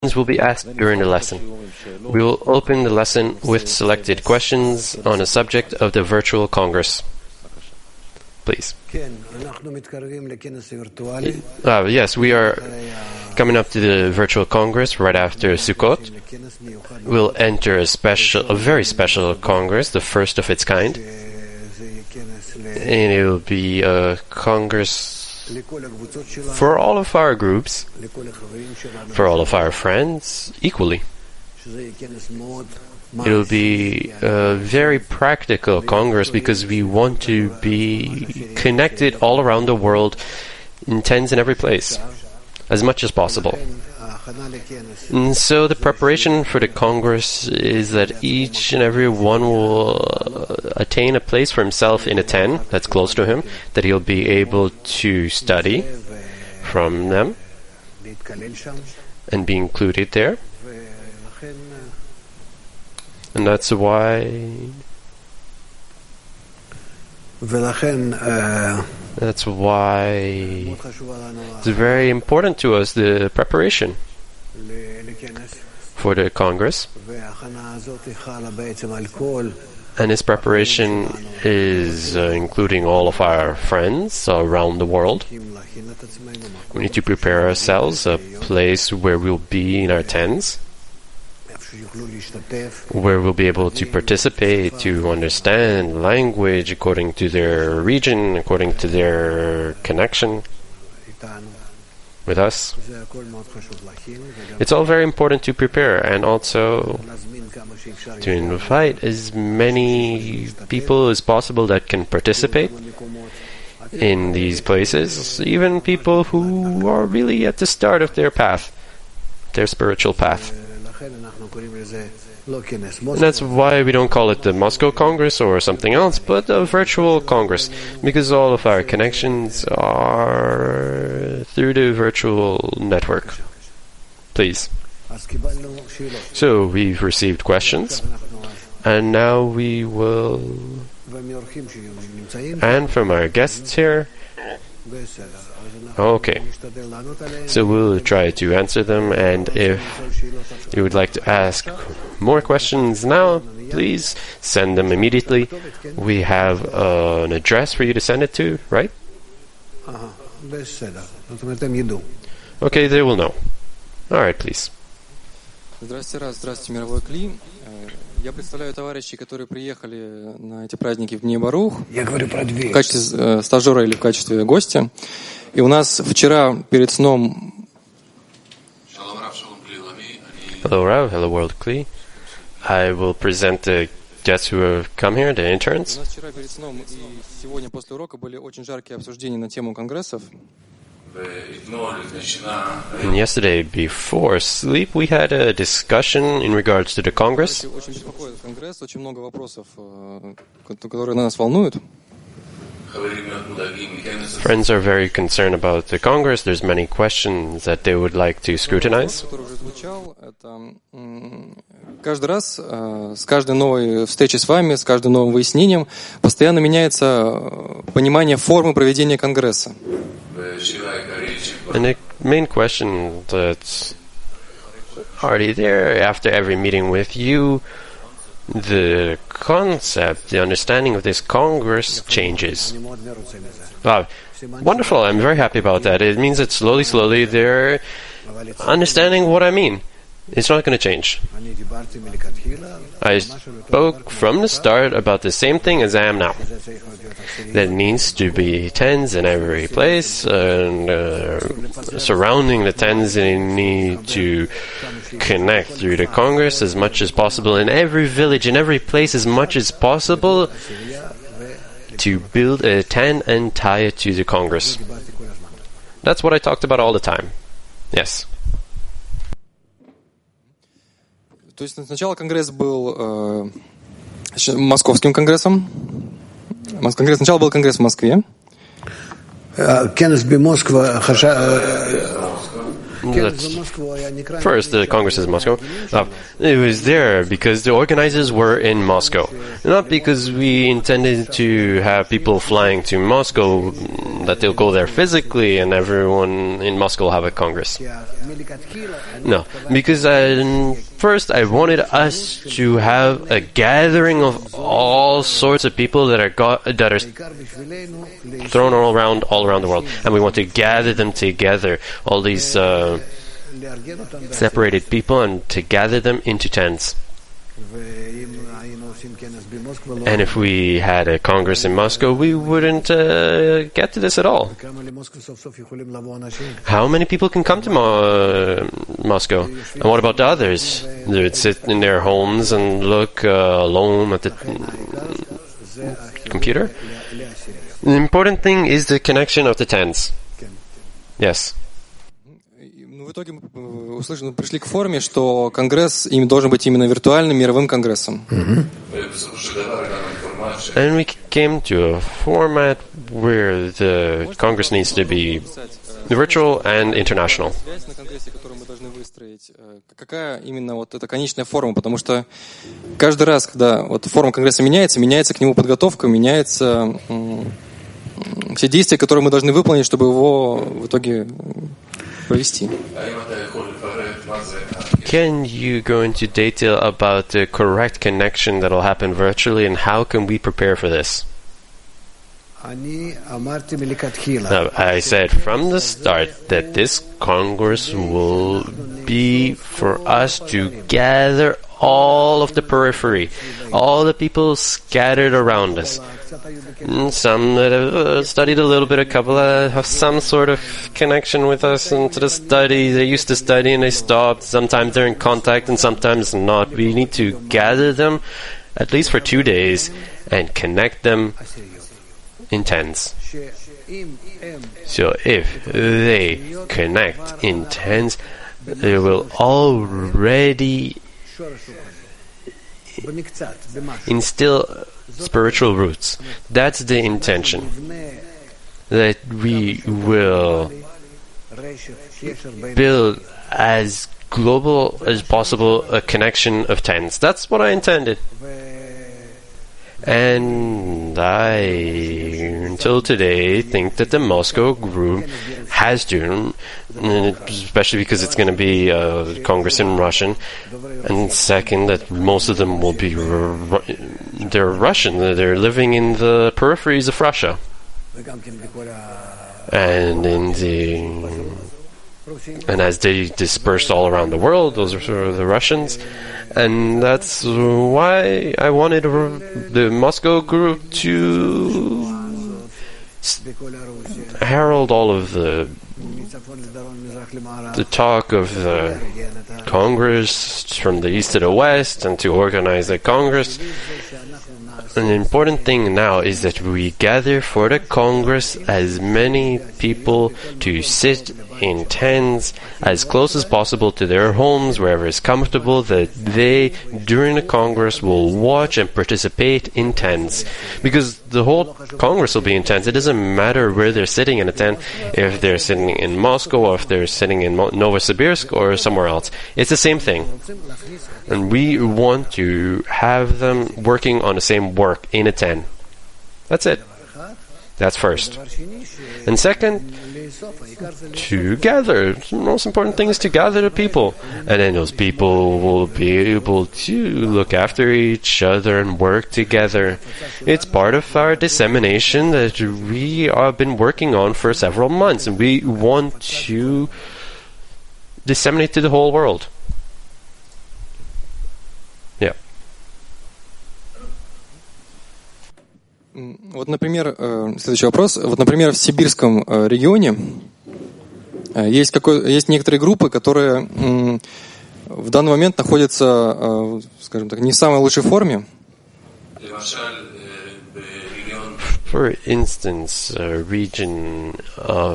will be asked during the lesson. We will open the lesson with selected questions on a subject of the virtual Congress. Please. Yes, we are coming up to the virtual Congress right after Sukkot. We'll enter a very special Congress, the first of its kind. And it will be a Congress for all of our groups, for all of our friends, equally. It will be a very practical Congress because we want to be connected all around the world in tens in every place, as much as possible. And so the preparation for the Congress is that each and every one will attain a place for himself in a 10 that's close to him, that he'll be able to study from them and be included there. And that's why it's very important to us, the preparation for the Congress. And this preparation is including all of our friends around the world. We need to prepare ourselves, a place where we'll be in our tens, where we'll be able to participate, to understand language according to their region, according to their connection with us. It's all very important to prepare, and also to invite as many people as possible that can participate in these places, even people who are really at the start of their path, their spiritual path. And that's why we don't call it the Moscow Congress or something else, but a virtual Congress, because all of our connections are through the virtual network. Please. So we've received questions, and now we will, and from our guests here. Okay, so we'll try to answer them, and if you would like to ask more questions now, please send them immediately. We have an address for you to send it to, right? Okay, they will know. All right, please. Здравствуйте, мировой Кли. Я представляю товарищей, которые приехали на эти праздники в Дней-Барух в качестве стажера или в качестве гостя. И у нас вчера перед сном... Hello, Rav. Hello, World Kli. I will present the guests who have come here, the interns. У нас вчера перед сном и сегодня после урока были очень жаркие обсуждения на тему конгрессов. And yesterday, before sleep, we had a discussion in regards to the Congress. Очень беспокоит Конгресс, очень много вопросов, которые нас волнуют. Friends are very concerned about the Congress. There's many questions that they would like to scrutinize. Каждый раз, с каждой новой встречей с вами, с каждым новым выяснением, постоянно меняется понимание формы проведения Конгресса. And the main question that's already there after every meeting with you, the concept, the understanding of this Congress changes. Wow, wonderful. I'm very happy about that. It means that slowly they're understanding what I mean. It's not going to change. I spoke from the start about the same thing as I am now. That needs to be tens in every place, and surrounding the tens, they need to connect through the Congress as much as possible in every village, in every place as much as possible, to build a 10 and tie it to the Congress. That's what I talked about all the time. Yes. То есть сначала Конгресс был Московским Конгрессом. Сначала был Конгресс в Москве. First, the Congress in Moscow. It was there because the organizers were in Moscow. Not because we intended to have people flying to Moscow, that they'll go there physically and everyone in Moscow will have a Congress. No, because first I wanted us to have a gathering of all sorts of people that are thrown all around the world, and we want to gather them together, all these separated people, and to gather them into tents. And if we had a Congress in Moscow, we wouldn't get to this at all. How many people can come to Moscow? And what about the others? They would sit in their homes and look alone at the computer? The important thing is the connection of the tents. Yes. В итоге мы пришли к форме, что Конгресс им должен быть именно виртуальным мировым Конгрессом. And we came to a format where the Congress needs to be virtual and international. На Конгрессе, который мы должны выстроить, какая именно вот эта конечная форма? Потому что каждый раз, когда вот форма Конгресса меняется к нему подготовка, меняется все действия, которые мы должны выполнить, чтобы его в итоге провести. Can you go into detail about the correct connection that will happen virtually, and how can we prepare for this? I said from the start that this Congress will be for us to gather all of the periphery, all the people scattered around us. Some that have studied a little bit, a couple that have some sort of connection with us into the study. They used to study and they stopped. Sometimes they're in contact and sometimes not. We need to gather them at least for 2 days and connect them in tens. So if they connect in tens, they will already instill spiritual roots. That's the intention. That we will build as global as possible a connection of tens. That's what I intended. And I, until today, think that the Moscow group has to, especially because it's going to be a Congress in Russian, and second, that most of them will be, they're Russian, they're living in the peripheries of Russia. And as they dispersed all around the world, those are sort of the Russians. And that's why I wanted the Moscow group to herald all of the talk of the Congress from the east to the west, and to organize a Congress. An important thing now is that we gather for the Congress as many people to sit in tents as close as possible to their homes, wherever is comfortable, that they, during the Congress, will watch and participate in tents. Because the whole Congress will be in tents. It doesn't matter where they're sitting in a tent, if they're sitting in Moscow, or if they're sitting in Novosibirsk, or somewhere else. It's the same thing. And we want to have them working on the same work in a tent. That's it. That's first. And second, to gather. The most important thing is to gather the people. And then those people will be able to look after each other and work together. It's part of our dissemination that we have been working on for several months. And we want to disseminate to the whole world. Yeah. Вот, например, следующий вопрос. Вот, например, в сибирском регионе есть некоторые группы, которые в данный момент находятся, скажем так, не в самой лучшей форме. For instance, a region of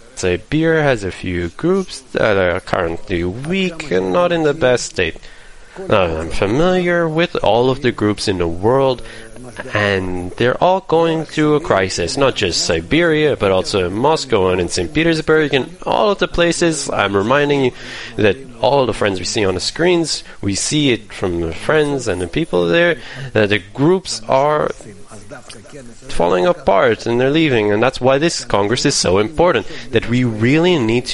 Siberia has a few groups that are currently weak and not in the best state. I'm familiar with all of the groups in the world, and they're all going through a crisis, not just Siberia, but also Moscow and in St. Petersburg and all of the places. I'm reminding you that all of the friends we see on the screens, we see it from the friends and the people there, that the groups are falling apart and they're leaving, and that's why this Congress is so important, that we really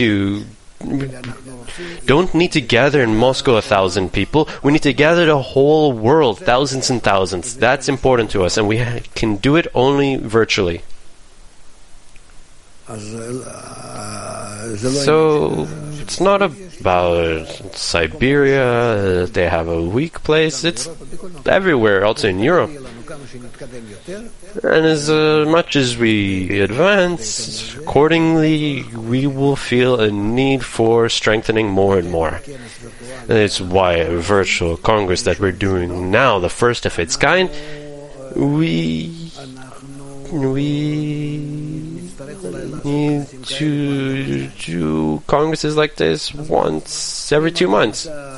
don't need to gather in Moscow 1,000 people. We need to gather the whole world, thousands and thousands. That's important to us, and we can do it only virtually. So it's not about Siberia. They have a weak place. It's everywhere, also in Europe. And as much as we advance, accordingly, we will feel a need for strengthening more and more. And it's why a virtual Congress that we're doing now, the first of its kind, we need to do congresses like this once every 2 months.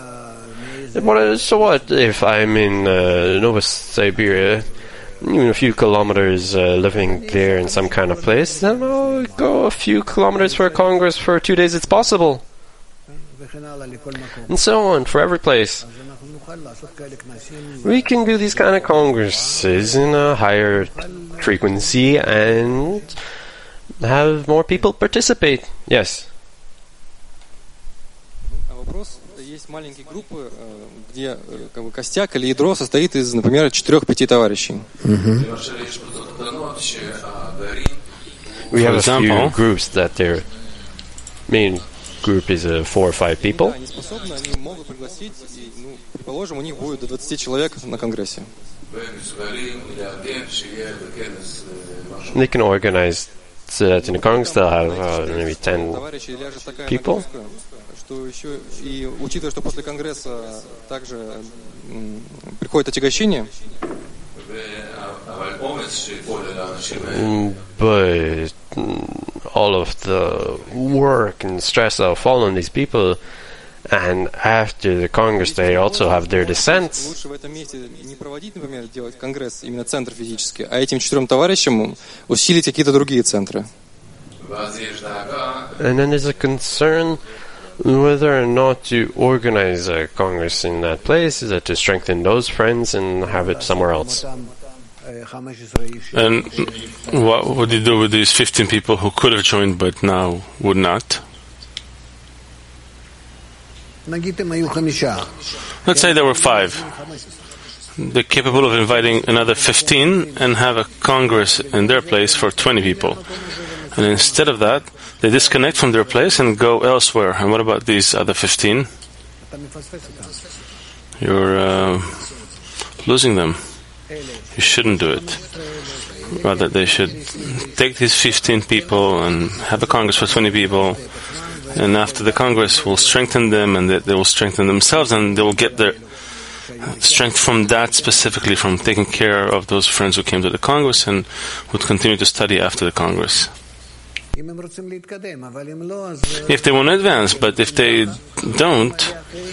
So what if I'm in Novosiberia, even a few kilometers living there in some kind of place, then I'll go a few kilometers for a Congress for 2 days. It's possible. And so on, for every place. We can do these kind of congresses in a higher frequency and have more people participate. Yes. Есть маленькие группы, где костяк или ядро состоит из, например, 4-5 товарищей. We have a few groups that their main group is 4 or 5 people. Они способны, они могут пригласить, предположим, у них будет до 20 человек на конгрессе. They can organize so that in the Congress they'll have maybe 10 people. Что еще, и учитывая, что после Конгресса также приходит отягощение. But all of the work and stress that will fall on these people, and after the Congress they also have their dissents. Лучше в этом месте не проводить, например, делать Конгресс, именно центр физически, а этим 4 товарищам усилить какие-то другие центры. And then there's a concern whether or not to organize a Congress in that place, is that to strengthen those friends and have it somewhere else. And what would you do with these 15 people who could have joined but now would not? Let's say there were 5. They're capable of inviting another 15 and have a Congress in their place for 20 people. And instead of that, they disconnect from their place and go elsewhere. And what about these other 15? You're losing them. You shouldn't do it. Rather, they should take these 15 people and have a Congress for 20 people. And after the Congress, will strengthen them, and they will strengthen themselves, and they will get their strength from that, specifically from taking care of those friends who came to the Congress and would continue to study after the Congress. If they want to advance, but if they don't,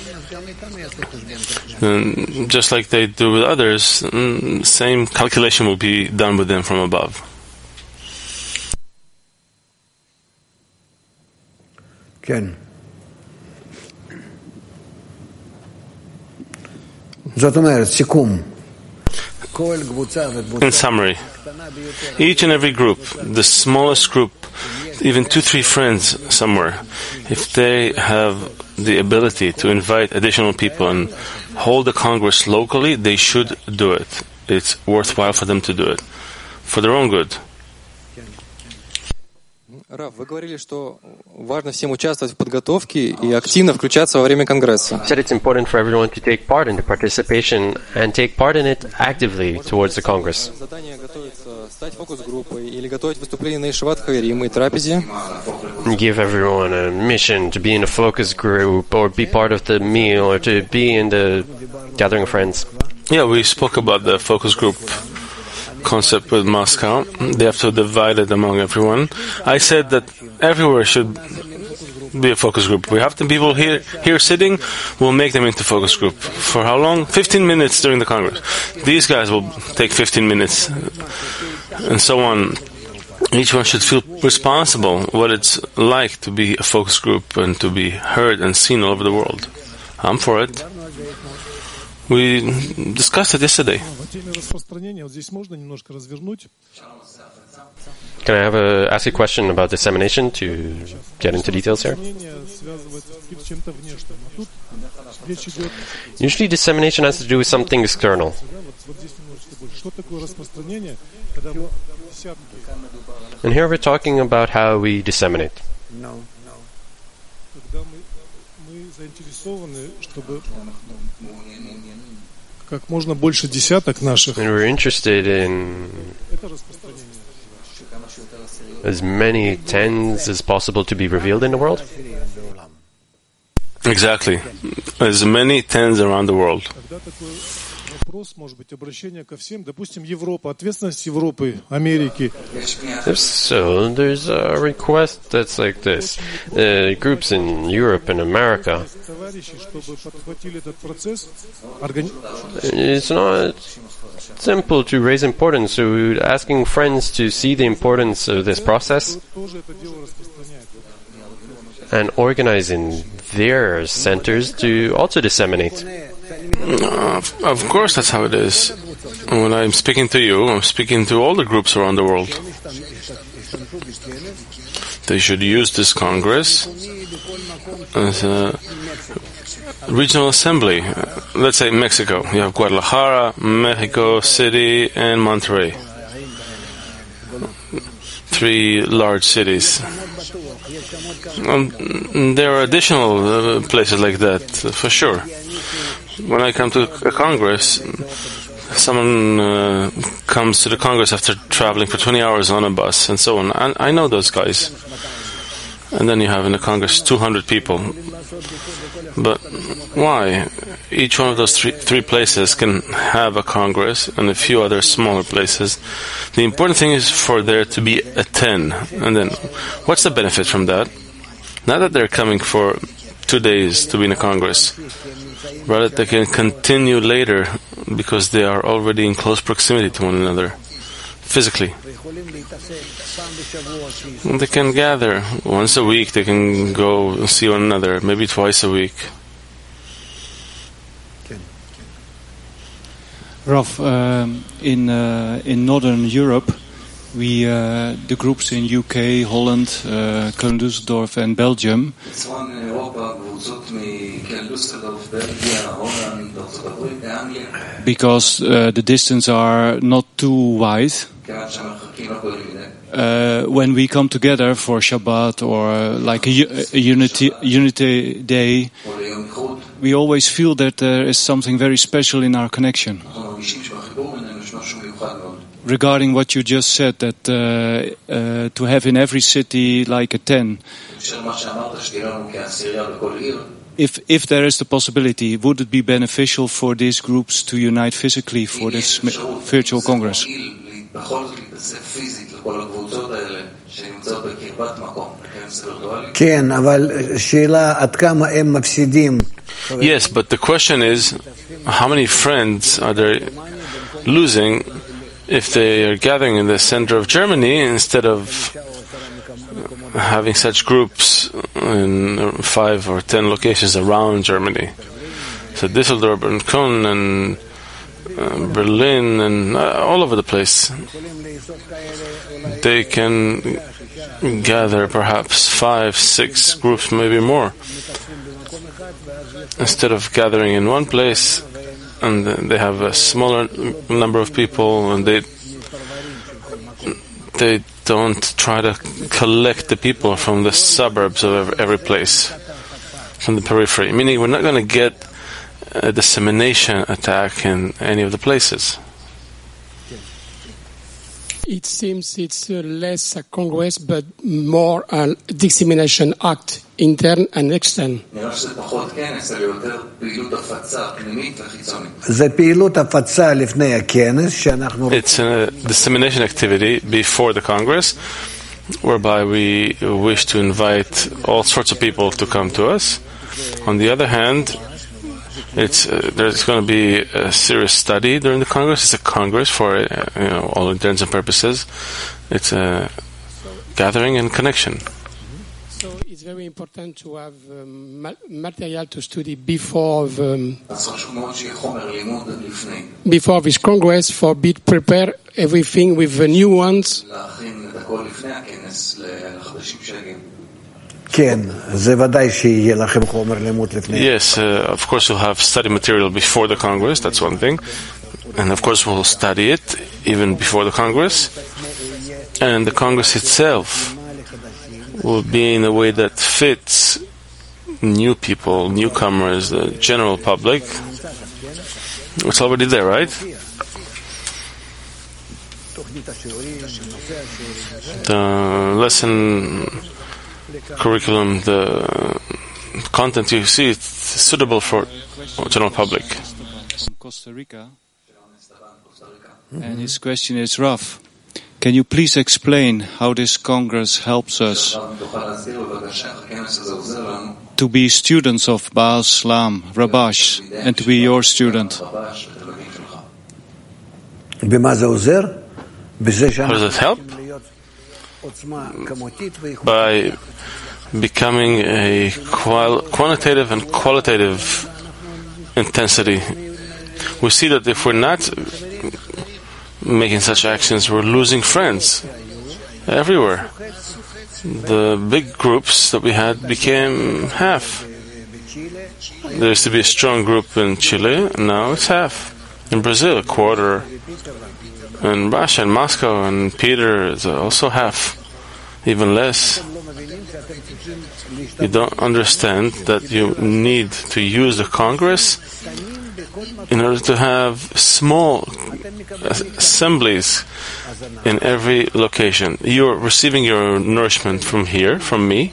then just like they do with others, same calculation will be done with them from above. Ken. In summary, each and every group, the smallest group, even 2-3 friends somewhere, if they have the ability to invite additional people and hold a Congress locally, they should do it. It's worthwhile for them to do it, for their own good. Раф, вы говорили, что важно всем участвовать в подготовке и активно включаться во время Конгресса. You said it's important for everyone to take part in the participation and take part in it actively towards the Congress. Задание готовится стать фокус-группой или готовить выступление на Ишиват Хаверим и трапезе. Give everyone a mission to be in a focus group or be part of the meal or to be in the gathering of friends. Yeah, we spoke about the focus group concept with Moscow. They have to divide it among everyone. I said that everywhere should be a focus group. We have the people here sitting, we'll make them into focus group. For how long? 15 minutes during the Congress. These guys will take 15 minutes, and so on. Each one should feel responsible what it's like to be a focus group and to be heard and seen all over the world. I'm for it. We discussed it yesterday. Can I ask a question about dissemination to get into details here? Usually dissemination has to do with something external. And here we're talking about how we disseminate. And we're interested in as many tens as possible to be revealed in the world? Exactly. As many tens around the world. If so, there's a request that's like this. Groups in Europe and America. It's not simple to raise importance, so asking friends to see the importance of this process and organizing their centers to also disseminate. Of course, that's how it is. When I'm speaking to you, I'm speaking to all the groups around the world. They should use this Congress as a regional assembly. Let's say Mexico. You have Guadalajara, Mexico City, and Monterrey. 3 large cities. There are additional places like that, for sure. When I come to a Congress, someone comes to the Congress after traveling for 20 hours on a bus and so on. I know those guys. And then you have in the Congress 200 people. But why? Each one of those three places can have a Congress and a few other smaller places. The important thing is for there to be a 10. And then, what's the benefit from that? Not that they're coming for 2 days to be in a Congress. Rather, they can continue later because they are already in close proximity to one another, physically. They can gather once a week. They can go see one another, maybe twice a week. Rav, in Northern Europe, the groups in UK, Holland, Köln-Düsseldorf, and Belgium. Because the distance are not too wide. When we come together for Shabbat or like a unity day, we always feel that there is something very special in our connection. Regarding what you just said, that to have in every city like a 10. If there is the possibility, would it be beneficial for these groups to unite physically for this virtual Congress? Yes, but the question is, how many friends are they losing if they are gathering in the center of Germany instead of having such groups in 5 or 10 locations around Germany? So Düsseldorf and Köln and Berlin and all over the place. They can gather perhaps 5, 6 groups, maybe more, instead of gathering in one place, and they have a smaller number of people, and they don't try to collect the people from the suburbs of every place, from the periphery. Meaning, we're not going to get a dissemination attack in any of the places. It seems it's less a congress, but more a dissemination act, intern and extern. It's a dissemination activity before the Congress, whereby we wish to invite all sorts of people to come to us. On the other hand, there's going to be a serious study during the Congress. It's a Congress for all intents and purposes. It's a gathering and connection. So it's very important to have material to study before this Congress, for be prepare everything with the new ones. Yes, of course we'll have study material before the Congress, that's one thing. And of course we'll study it even before the Congress. And the Congress itself will be in a way that fits new people, newcomers, the general public. It's already there, right? The lesson curriculum, the content you see, it's suitable for general public. From Costa Rica, and his question is, Rav, can you please explain how this Congress helps us to be students of Baal Slam, Rabash, and to be your student? How does it help? By becoming a quantitative and qualitative intensity. We see that if we're not making such actions, we're losing friends everywhere. The big groups that we had became half. There used to be a strong group in Chile, and now it's half. In Brazil, a quarter. In Russia and Moscow and Peter is also half, even less. You don't understand that you need to use the Congress in order to have small assemblies in every location. You're receiving your nourishment from here, from me.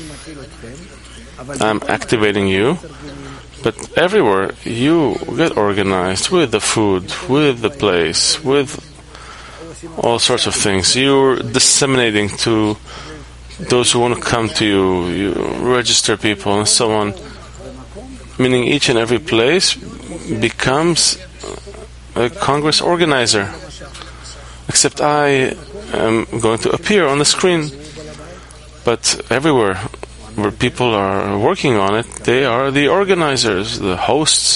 I'm activating you. But everywhere you get organized with the food, with the place, with all sorts of things. You're disseminating to those who want to come to you. You register people and so on. Meaning each and every place becomes a Congress organizer. Except I am going to appear on the screen. But everywhere where people are working on it, they are the organizers, the hosts,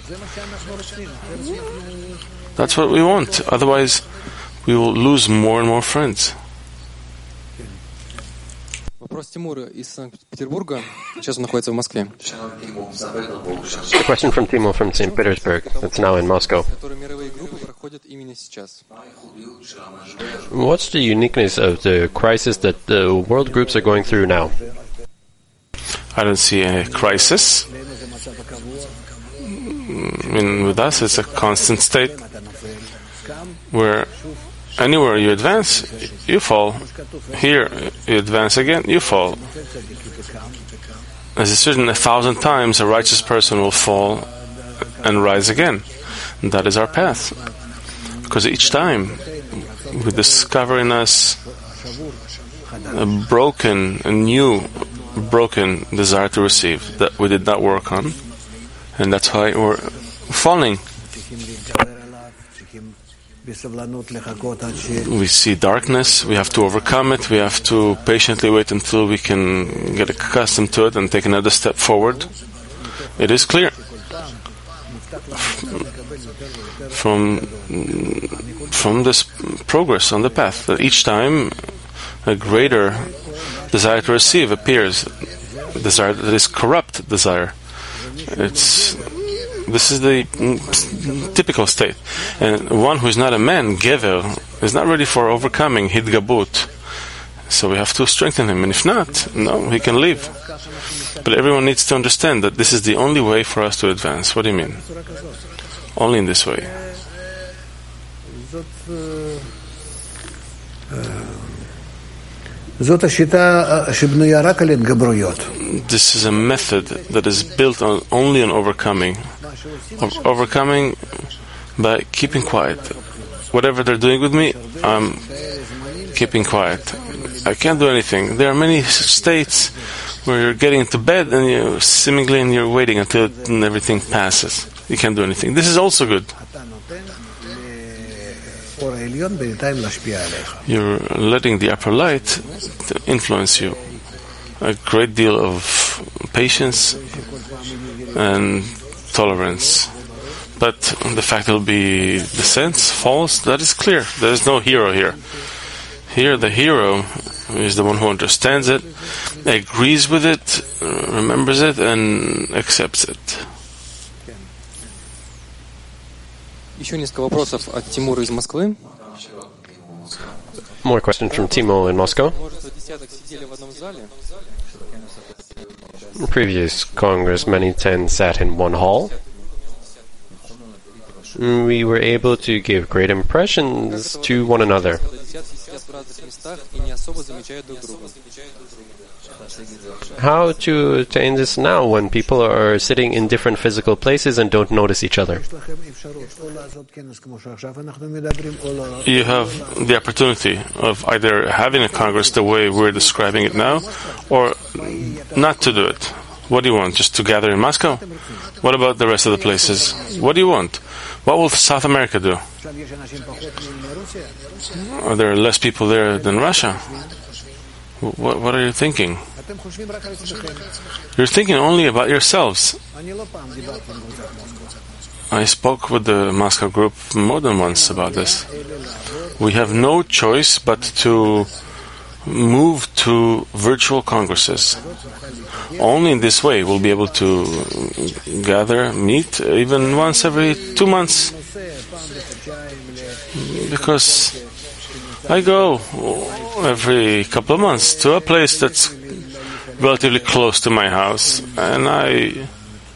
That's what we want. Otherwise, we will lose more and more friends. Вопрос Тимура из Санкт-Петербурга. Сейчас он находится в Москве. A question from Timo from St. Petersburg, that's now in Moscow. Которые мировые группы проходят именно сейчас. What's the uniqueness of the crisis that the world groups are going through now? I don't see a crisis. With us, it's a constant state where anywhere you advance, you fall. Here, you advance again, you fall. As it's written 1,000 times, a righteous person will fall and rise again. And that is our path. Because each time we discover in us a new broken desire to receive that we did not work on. And that's why we're falling. We see darkness, we have to overcome it, we have to patiently wait until we can get accustomed to it and take another step forward. It is clear from this progress on the path that each time a greater desire to receive appears, desire that is corrupt desire. This is the typical state. And one who is not a man, Gever, is not ready for overcoming Hidgabut. So we have to strengthen him. And if not, no, he can leave. But everyone needs to understand that this is the only way for us to advance. What do you mean? Only in this way. This is a method that is built only on overcoming. Overcoming by keeping quiet. Whatever they're doing with me, I'm keeping quiet. I can't do anything. There are many states where you're getting into bed and you're waiting until everything passes. You can't do anything. This is also good. You're letting the upper light to influence you. A great deal of patience and tolerance. But the fact there will be dissents, falls, that is clear. There is no hero here. Here the hero is the one who understands it, agrees with it, remembers it, and accepts it. Еще несколько вопросов от Тимура из Москвы. More questions from Timo in Moscow. Previous Congress, many 10 sat in one hall. We were able to give great impressions to one another. How to attain this now when people are sitting in different physical places and don't notice each other? You have the opportunity of either having a Congress the way we're describing it now, or not to do it. What do you want? Just to gather in Moscow? What about the rest of the places? What do you want? What will South America do? Are there less people there than Russia? What are you thinking? You're thinking only about yourselves. I spoke with the Moscow group more than once about this. We have no choice but to move to virtual congresses. Only in this way we'll be able to gather, meet, even once every 2 months. Because I go every couple of months to a place that's relatively close to my house, and I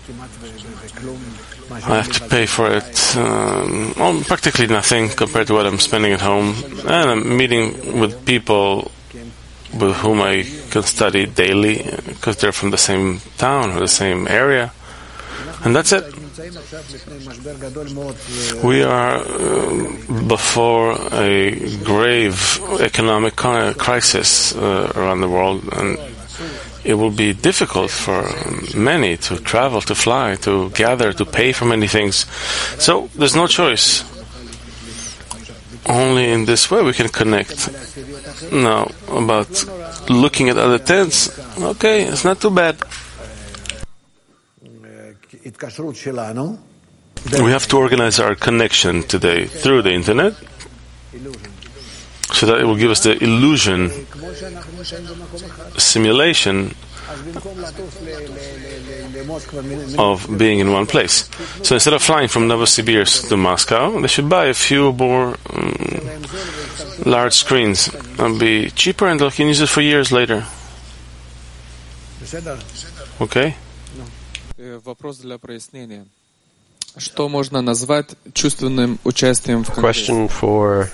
have to pay for it practically nothing compared to what I'm spending at home, and I'm meeting with people with whom I can study daily because they're from the same town or the same area, and that's it. We are before a grave economic crisis around the world, and it will be difficult for many to travel, to fly, to gather, to pay for many things. So there's no choice. Only in this way we can connect. Now, about looking at other tents, okay, it's not too bad. We have to organize our connection today through the internet so that it will give us the illusion, simulation of being in one place. So instead of flying from Novosibirsk to Moscow, they should buy a few more large screens and be cheaper, and they can use it for years later. Okay? Вопрос для прояснения. Что можно назвать чувственным участием в Конгрессе? Question for...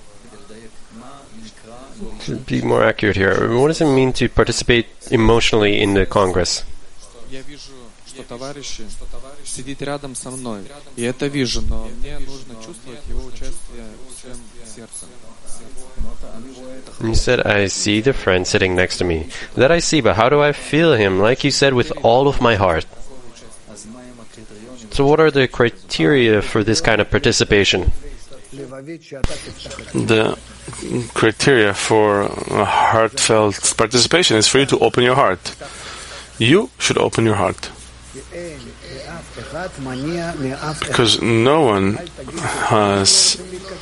To be more accurate here, what does it mean to participate emotionally in the Congress? Я вижу, что товарищ сидит рядом со мной. И это вижу, но мне нужно чувствовать его участие всем сердцем. You said, I see the friend sitting next to me. That I see, but how do I feel him? Like you said, with all of my heart. So what are the criteria for this kind of participation? The criteria for a heartfelt participation is for you to open your heart. You should open your heart. Because no one has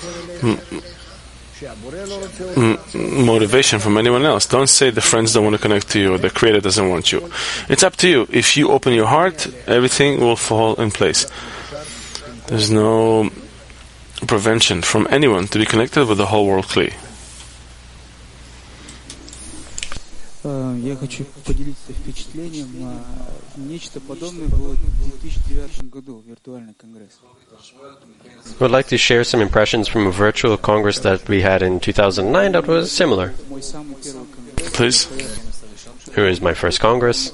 motivation from anyone else. Don't say the friends don't want to connect to you or the Creator doesn't want you. It's up to you. If you open your heart, everything will fall in place. There's no prevention from anyone to be connected with the whole world Kli. Я хочу поделиться впечатлением. Нечто подобное было в 2009 году, виртуальный конгресс. I would like to share some impressions from a virtual congress that we had in 2009 that was similar. Please. Here is my first congress.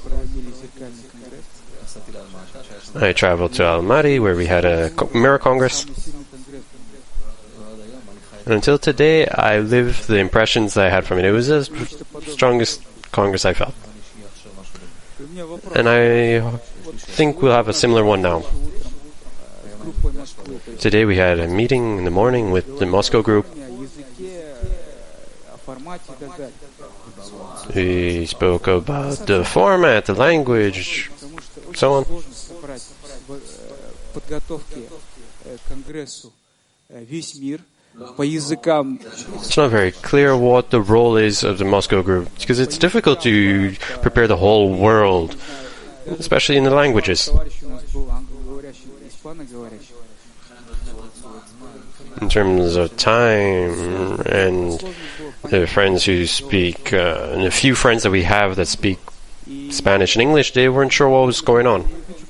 I traveled to Almaty where we had a mirror congress. And until today, I live the impressions that I had from it. It was the strongest Congress I felt. And I think we'll have a similar one now. Today we had a meeting in the morning with the Moscow group. We spoke about the format, the language, so on. It's not very clear what the role is of the Moscow group, because it's difficult to prepare the whole world, especially in the languages. In terms of time and the friends who speak, and the few friends that we have that speak Spanish and English, they weren't sure what was going on.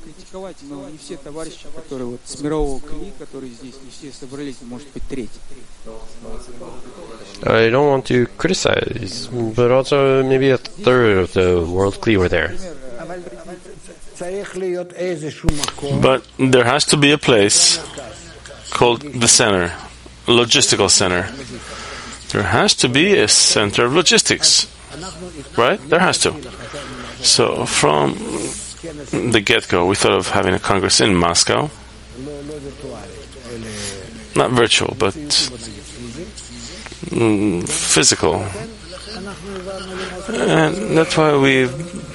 I don't want to criticize, but also maybe a third of the World Kli were there. But there has to be a place called the center, logistical center. There has to be a center of logistics, right? There has to. So from the get-go, we thought of having a Congress in Moscow. Not virtual, but physical. And that's why we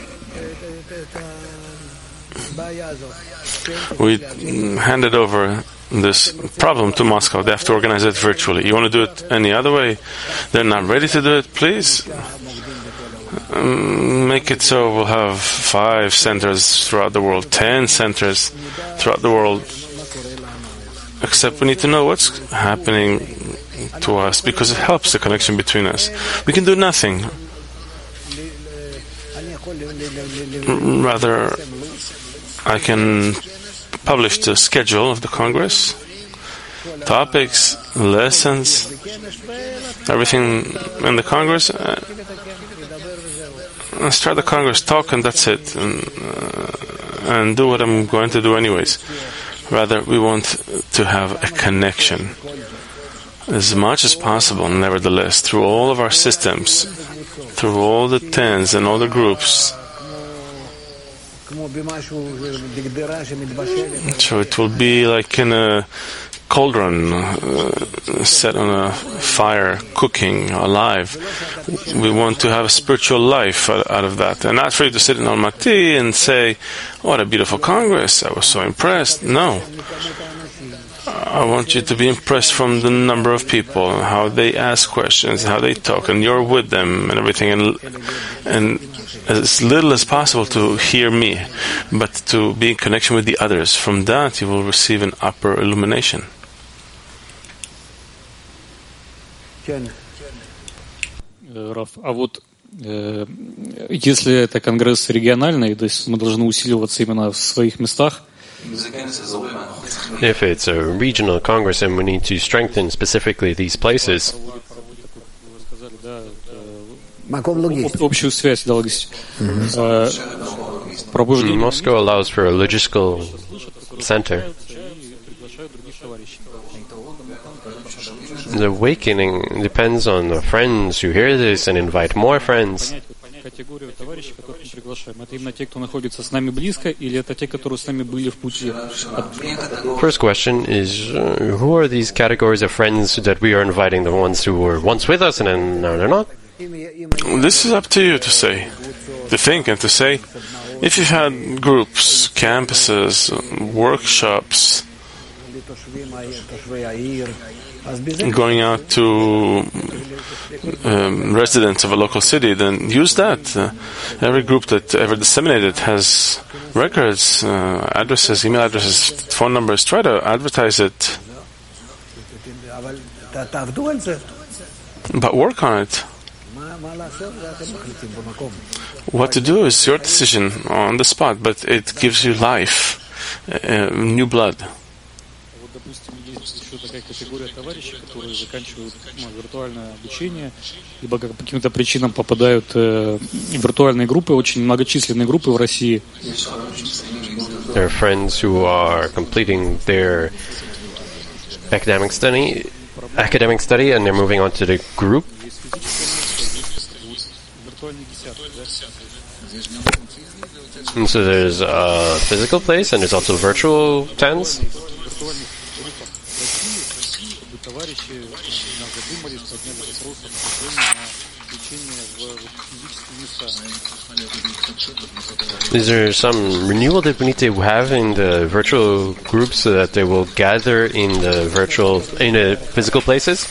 handed over this problem to Moscow. They have to organize it virtually. You want to do it any other way? They're not ready to do it, please. Make it so we'll have 5 centers throughout the world, 10 centers throughout the world. Except we need to know what's happening to us, because it helps the connection between us. We can do nothing. Rather, I can publish the schedule of the Congress, topics, lessons, everything in the Congress. Start the Congress talk, and that's it, and do what I'm going to do anyways. Rather, we want to have a connection as much as possible, nevertheless, through all of our systems, through all the tens and all the groups. So it will be like in a cauldron set on a fire, cooking, alive. We want to have a spiritual life out of that, and not for you to sit in Almaty and say, "What a beautiful Congress! I was so impressed." No, I want you to be impressed from the number of people, how they ask questions, how they talk, and you're with them and everything, and as little as possible to hear me, but to be in connection with the others. From that, you will receive an upper illumination. Раф, а вот если это конгресс региональный, то есть мы должны усиливаться именно в своих местах. If it's a regional congress and we need to strengthen specifically these places, общую связь, да, Moscow allows for a logistical center. The awakening depends on the friends who hear this and invite more friends. Категорию товарищей, которых мы приглашаем, это именно те, кто находится с нами близко, или это те, которые с нами были в пути? First question is, who are these categories of friends that we are inviting? The ones who were once with us and now they're not? This is up to you to say, to think and to say. If you've had groups, campuses, workshops, going out to residents of a local city, then use that. Every group that ever disseminated has records, addresses, email addresses, phone numbers. Try to advertise it. But work on it. What to do is your decision on the spot, but it gives you life, new blood. Такая категория товарищей, которые заканчивают виртуальное обучение, либо по каким-то причинам попадают в виртуальные группы, очень многочисленные группы в России. There are friends who are completing their academic study academic study and they're moving on to the group. And so there's a physical place and there's also virtual tens. Is there some renewal that we need to have in the virtual groups so that they will gather in the physical places?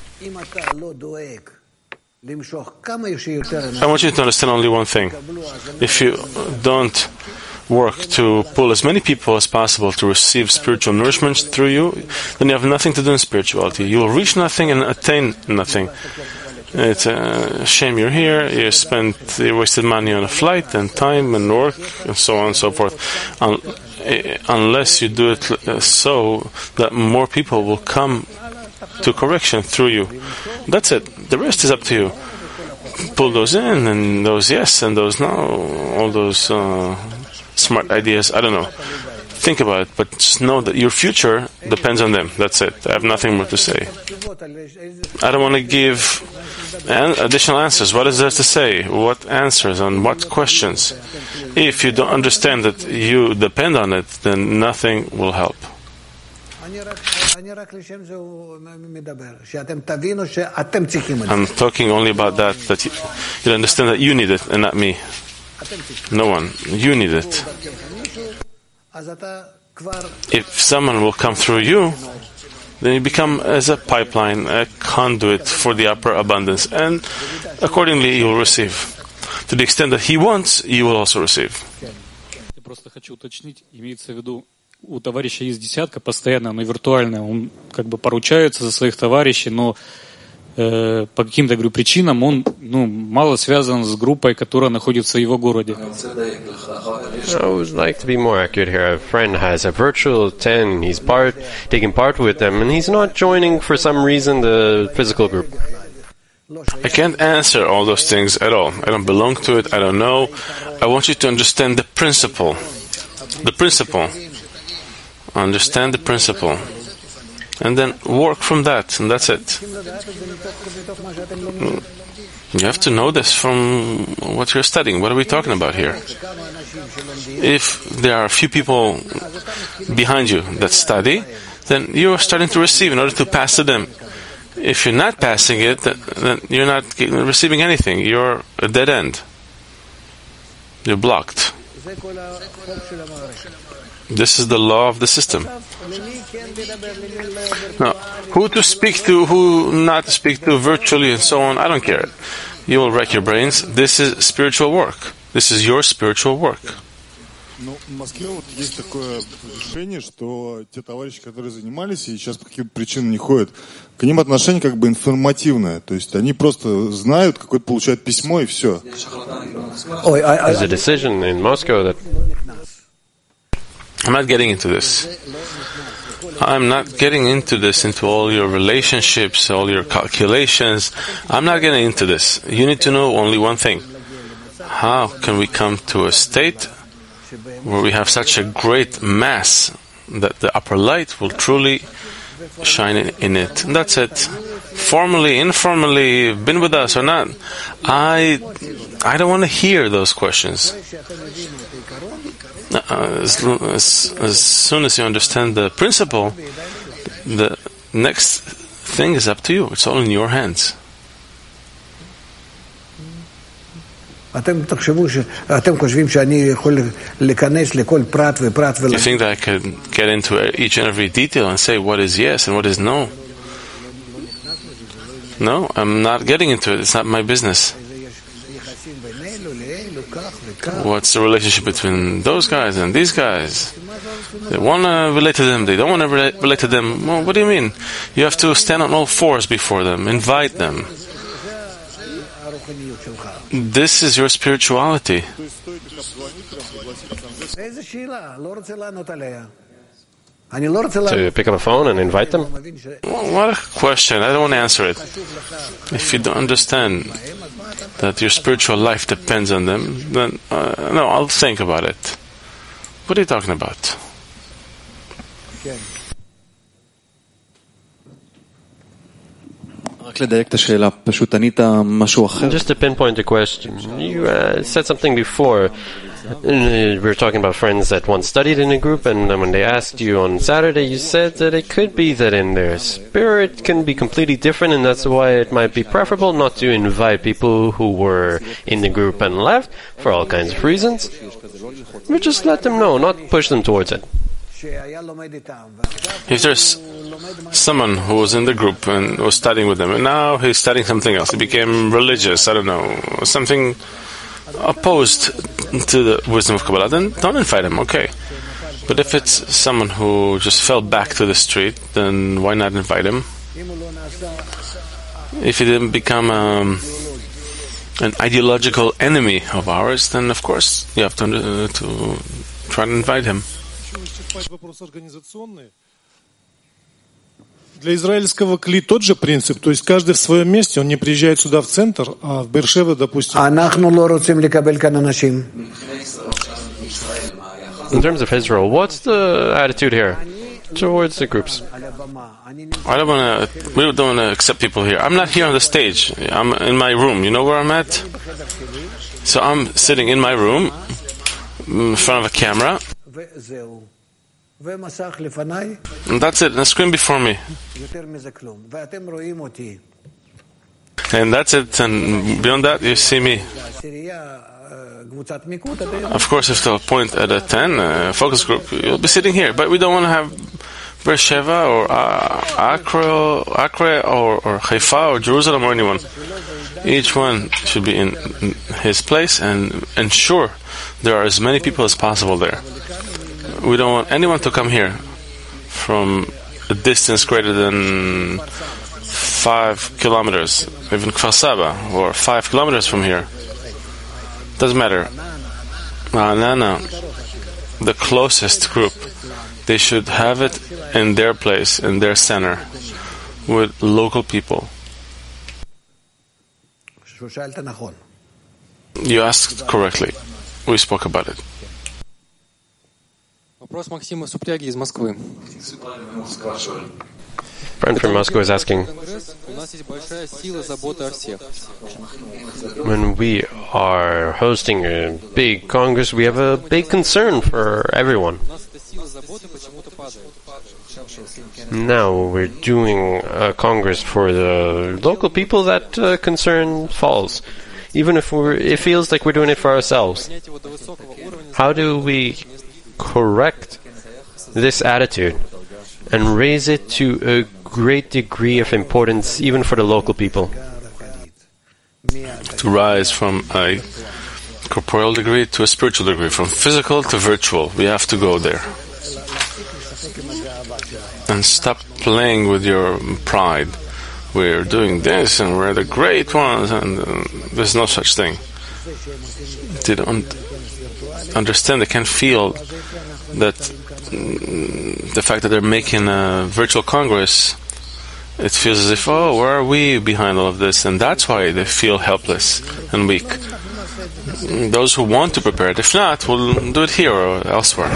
I want you to understand only one thing. If you don't work to pull as many people as possible to receive spiritual nourishment through you, then you have nothing to do in spirituality. You will reach nothing and attain nothing. It's a shame you're here, you wasted money on a flight and time and work and so on and so forth. Unless you do it so that more people will come to correction through you. That's it. The rest is up to you. Pull those in and those yes and those no, all those smart ideas. I don't know. Think about it, but just know that your future depends on them. That's it. I have nothing more to say. I don't want to give additional answers. What is there to say? What answers and what questions? If you don't understand that you depend on it, then nothing will help. I'm talking only about that you understand that you need it and not me. No one. You need it. If someone will come through you, then you become as a pipeline, a conduit for the upper abundance, and accordingly you will receive. To the extent that he wants, you will also receive. У товарища есть десятка постоянно, но виртуальная. Он как бы поручается за своих товарищей, но по каким-то, говорю, причинам он мало связан с группой, которая находится в его городе. I would like to be more accurate here. A friend has a virtual 10. He's taking part with them, and he's not joining for some reason the physical group. I can't answer all those things at all. I don't belong to it. I don't know. I want you to understand the principle. The principle. Understand the principle. And then work from that, and that's it. You have to know this from what you're studying. What are we talking about here? If there are a few people behind you that study, then you are starting to receive in order to pass to them. If you're not passing it, then you're not receiving anything. You're a dead end. You're blocked. This is the law of the system. Now, who to speak to, who not to speak to, virtually and so on, I don't care. You will wreck your brains. This is spiritual work. This is your spiritual work. Ну, в Москве вот есть такое решение, что те товарищи, которые занимались и сейчас по каким-то причинам не ходят, к ним отношение как бы информативное. То есть они просто знают, какое-то получают письмо и все. There's a decision in Moscow that... I'm not getting into this. I'm not getting into this, into all your relationships, all your calculations. I'm not getting into this. You need to know only one thing. How can we come to a state where we have such a great mass that the upper light will truly shine in it? And that's it. Formally, informally, been with us or not, I don't want to hear those questions. As soon as you understand the principle, the next thing is up to you. It's all in your hands. You think that I could get into each and every detail and say what is yes and what is no? No, I'm not getting into it. It's not my business. What's the relationship between those guys and these guys? They want to relate to them, they don't want to relate to them. Well, what do you mean? You have to stand on all fours before them, invite them. This is your spirituality. To pick up a phone and invite them? Well, what a question. I don't want to answer it. If you don't understand that your spiritual life depends on them, then no, I'll think about it. What are you talking about? Just to pinpoint the question, you said something before. We were talking about friends that once studied in a group, and then when they asked you on Saturday, you said that it could be that in their spirit can be completely different, and that's why it might be preferable not to invite people who were in the group and left for all kinds of reasons. We just let them know, not push them towards it. If there's someone who was in the group and was studying with them, and now he's studying something else, he became religious, I don't know, something opposed to the wisdom of Kabbalah, then don't invite him, okay. But if it's someone who just fell back to the street, then why not invite him? If he didn't become an ideological enemy of ours, then of course you have to try to invite him. Для израильского кли тот же принцип, то есть каждый в своем месте, он не приезжает сюда в центр, а в Беэр-Шева, допустим. In terms of Israel, what's the attitude here towards the groups? We don't want to accept people here. I'm not here on the stage. I'm in my room. You know where I'm at? So I'm sitting in my room in front of a camera. And that's it, and a screen before me. And that's it, and beyond that, you see me. Of course, if they'll point at a 10 focus group, you'll be sitting here. But we don't want to have Beersheba or Acre or Haifa or Jerusalem or anyone. Each one should be in his place and ensure there are as many people as possible there. We don't want anyone to come here from a distance greater than 5 kilometers, even Kfar Saba, or 5 kilometers from here. Doesn't matter. No. The closest group, they should have it in their place, in their center, with local people. You asked correctly. We spoke about it. Вопрос Максима Супряги из Москвы. Friend from Moscow is asking, when we are hosting a big Congress, we have a big concern for everyone. Now we're doing a Congress for the local people, that concern falls. Even if it feels like we're doing it for ourselves. How do we correct this attitude and raise it to a great degree of importance even for the local people? To rise from a corporeal degree to a spiritual degree, from physical to virtual, we have to go there. And stop playing with your pride. We're doing this and we're the great ones, and there's no such thing. They don't understand, they can't feel that the fact that they're making a virtual Congress, it feels as if, oh, where are we behind all of this? And that's why they feel helpless and weak. Those who want to prepare it, if not, we'll do it here or elsewhere.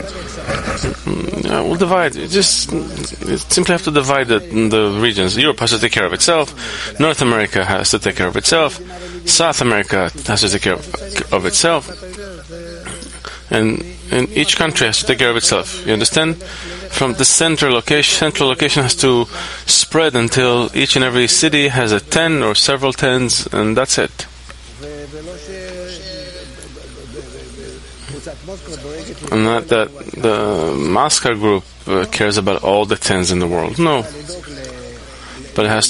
We'll divide. You simply have to divide the regions. Europe has to take care of itself. North America has to take care of itself. South America has to take care of itself. And each country has to take care of itself. You understand? From the central location has to spread until each and every city has a 10 or several 10s, and that's it. And not that the Moscow group cares about all the 10s in the world. No. But it has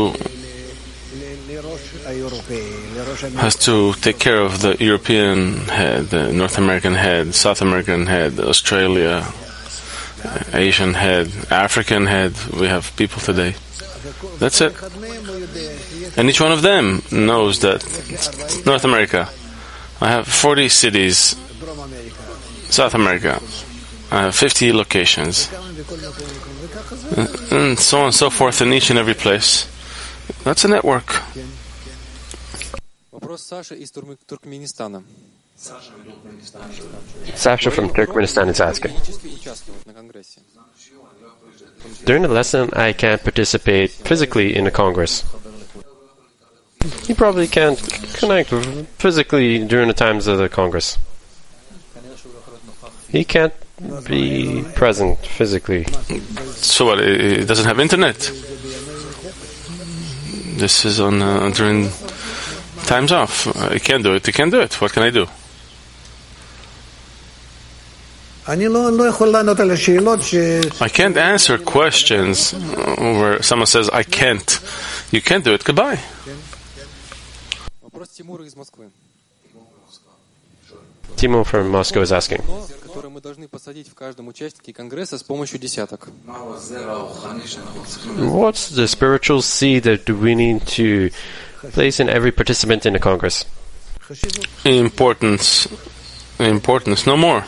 to take care of the European head, the North American head, South American head, Australia, Asian head, African head. We have people today. That's it. And each one of them knows that North America, I have 40 cities. South America, I have 50 locations. And so on and so forth in each and every place. That's a network. Вопрос Саши из Туркменистана. Sasha from Turkmenistan is asking. During the lesson, I can't participate physically in the Congress. He probably can't connect physically during the times of the Congress. He can't be present physically. So what? It doesn't have internet. This is on during times off. I can't do it. He can't do it. What can I do? I can't answer questions where someone says, I can't. You can't do it. Goodbye. Timo from Moscow is asking. What's the spiritual seed that we need to place in every participant in the Congress? Importance, no more.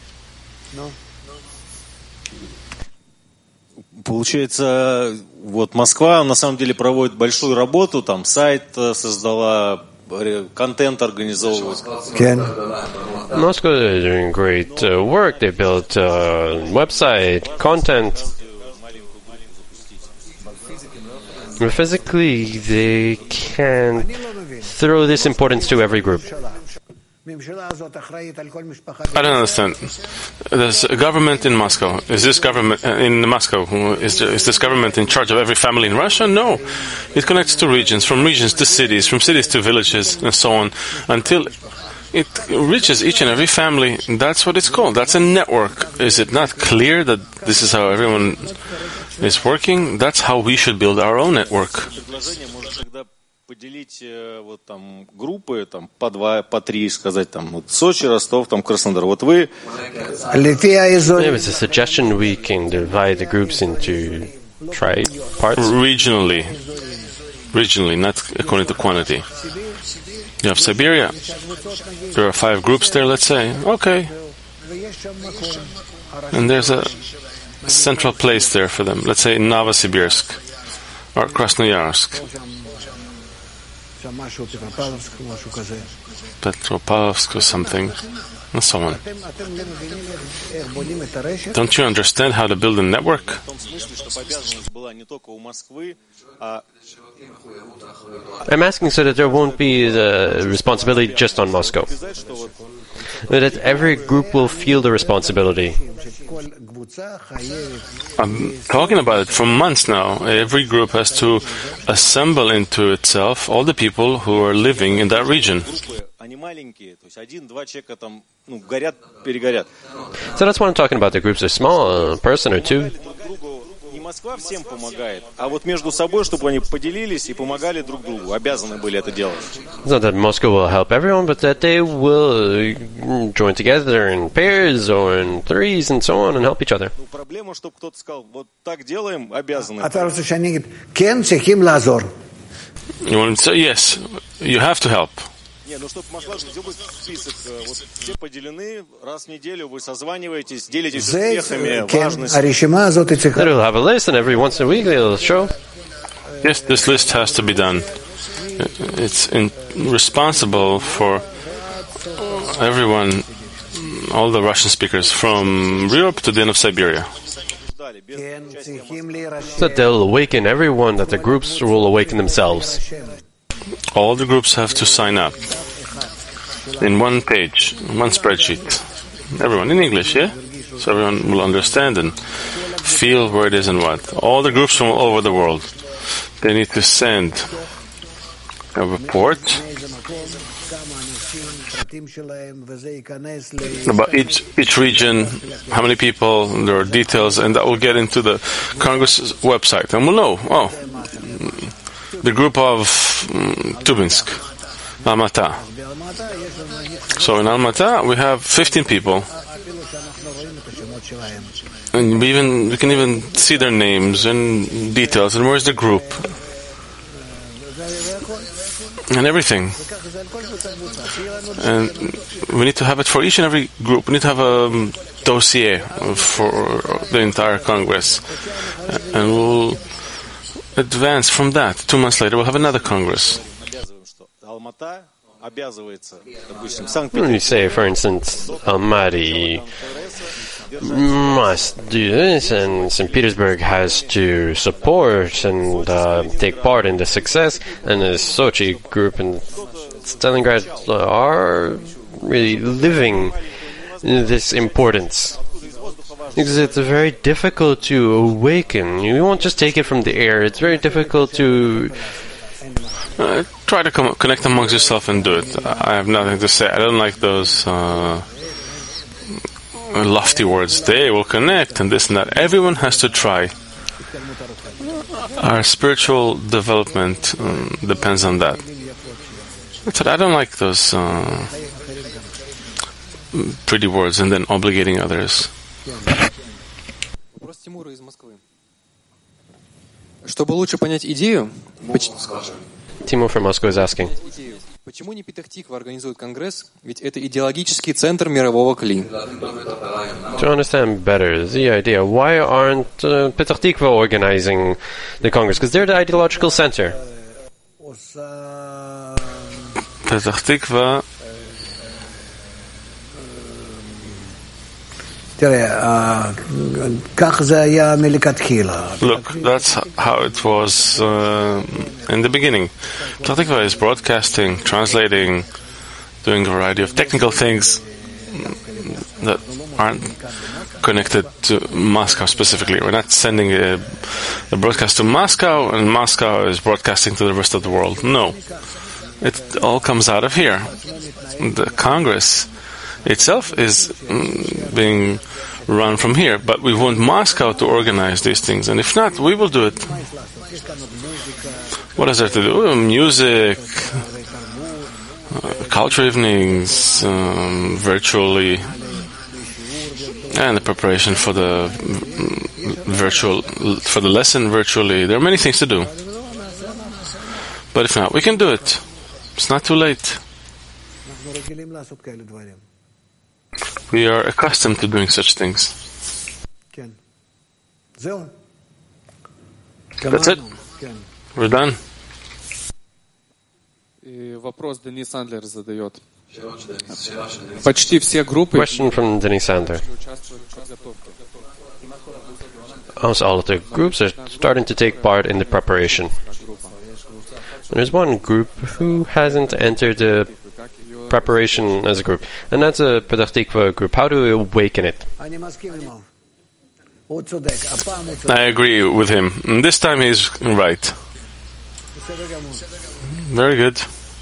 Получается, вот Москва на самом деле проводит большую работу, там сайт создала, контент организовывает. Moscow is doing great work. They built a website, content. But physically, they can throw this importance to every group. I don't understand. There's a government in Moscow. Is this government in Moscow? Is this government in charge of every family in Russia? No. It connects to regions, from regions to cities, from cities to villages, and so on, until it reaches each and every family. That's what it's called. That's a network. Is it not clear that this is how everyone is working? That's how we should build our own network. Поделить вот там группы там по 2, по 3, сказать там вот Сочи, Ростов, там Краснодар. Вот вы. There was a suggestion we can divide the groups into parts. Regionally, not according to quantity. You have Siberia. There are 5 groups there. Let's say, okay, and there's a central place there for them. Let's say Novosibirsk or Krasnoyarsk. Petropavlovsk or something, and so on. Don't you understand how to build a network? I'm asking so that there won't be the responsibility just on Moscow. That every group will feel the responsibility. I'm talking about it for months now. Every group has to assemble into itself all the people who are living in that region. So that's what I'm talking about. The groups are small, a person or two. Москва всем помогает, а вот между собой, чтобы они поделились и помогали друг другу, обязаны были это делать. It's not that Moscow will help everyone, but that they will join together in pairs or in threes and so on and help each other. Проблема, чтобы кто-то сказал, вот так делаем, обязаны. You want to say yes, you have to help. Не, ну чтобы Москва сделать список, вот все поделены, раз в неделю вы созваниваетесь, делитесь успехами, важностью. They will have a list, and every once a week they'll show. Yes, this list has to be done. It's responsible for everyone, all the Russian speakers, from Europe to the end of Siberia. So they'll awaken everyone, that the groups will awaken themselves. All the groups have to sign up in one page, one spreadsheet. Everyone in English, yeah? So everyone will understand and feel where it is and what. All the groups from all over the world, they need to send a report about each region, how many people, there are details, and that will get into the Congress website. And we'll know, the group of Tubinsk, Almaty. So in Almaty we have 15 people, and we can even see their names and details and where's the group and everything. And we need to have it for each and every group. We need to have a dossier for the entire Congress, and we'll advance from that. 2 months later, we'll have another Congress. When you say, for instance, Almaty must do this, and St. Petersburg has to support and take part in the success, and the Sochi group and Stalingrad are really living this importance. Because it's very difficult to awaken. You won't just take it from the air. It's very difficult to try to connect amongst yourself and do it. I have nothing to say. I don't like those lofty words. They will connect and this and that. Everyone has to try. Our spiritual development depends on that. But I don't like those pretty words and then obligating others. Вопрос Тимура из Москвы. Чтобы лучше понять идею, Timur from Moscow is asking, почему не Петах-Тиква организует конгресс? Ведь это идеологический центр мирового кли. to understand better the idea, why aren't Petach Tikva organizing the Congress? Because they're the ideological center. Petach Tikva. Look, that's how it was in the beginning. Petach Tikva is broadcasting, translating, doing a variety of technical things that aren't connected to Moscow specifically. We're not sending a broadcast to Moscow, and Moscow is broadcasting to the rest of the world. No. It all comes out of here. The Congress itself is being run from here, but we want Moscow to organize these things, and if not, we will do it. What is there to do? Music, culture evenings, virtually, and the preparation for the lesson virtually. There are many things to do, but if not, we can do it. It's not too late. We are accustomed to doing such things. That's it. We're done. Вопрос Денис Андлер задает. Почти все группы. Question from Denis Sandler. Almost all of the groups are starting to take part in the preparation. And there's one group who hasn't entered the preparation as a group, and that's a Petach Tikva group. How do we awaken it? I agree with him. And this time he's right. Very good.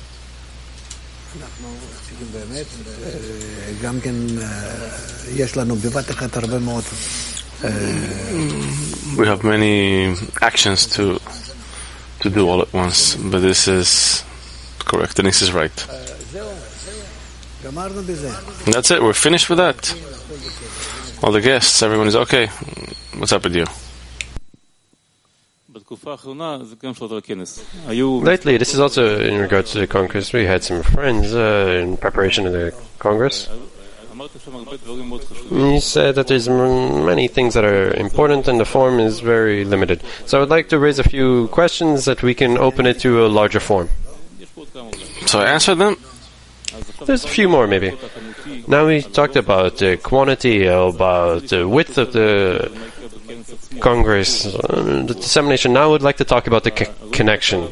We have many actions to do all at once, but this is correct. Denise is right. That's it. We're finished with that. All the guests, everyone is okay. What's up with you? Lately, this is also in regards to the Congress. We had some friends in preparation of the Congress. You said that there's many things that are important and the form is very limited. So I would like to raise a few questions that we can open it to a larger form. So I answered them? There's a few more, maybe. Now we talked about the quantity, about the width of the Congress, the dissemination. Now I would like to talk about the connection.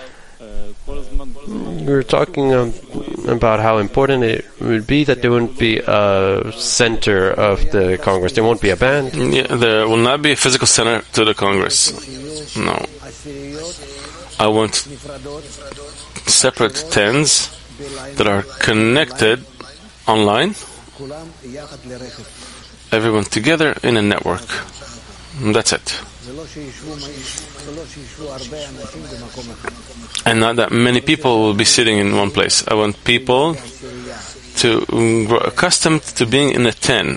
We were talking about how important it would be that there wouldn't be a center of the Congress. There won't be a band. Yeah, there will not be a physical center to the Congress. No. I want separate tens that are connected online, everyone together in a network. And that's it. And not that many people will be sitting in one place. I want people to grow accustomed to being in a 10.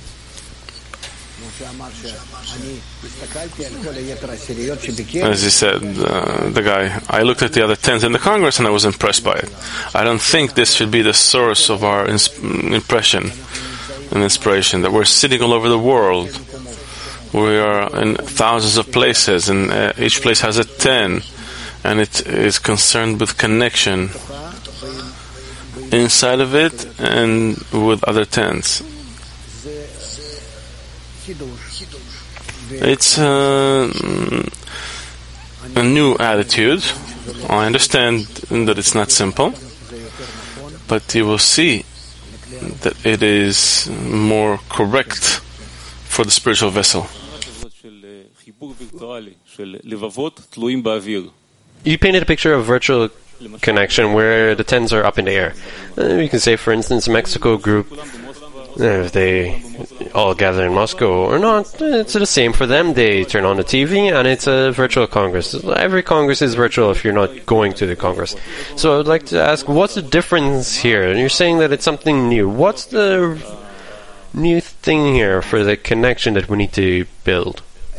As he said, the guy, I looked at the other 10s in the Congress and I was impressed by it. I don't think this should be the source of our impression and inspiration, that we're sitting all over the world. We are in thousands of places, and each place has a 10, and it is concerned with connection. inside of it and with other tents. It's a new attitude. I understand that it's not simple, but you will see that it is more correct for the spiritual vessel. You painted a picture of virtual connection where the tens are up in the air. You can say, for instance, Mexico group, if they all gather in Moscow or not, it's the same for them. They turn on the TV and it's a virtual Congress. Every Congress is virtual if you're not going to the Congress. So I would like to ask, what's the difference here? And you're saying that it's something new. What's the new thing here for the connection that we need to build?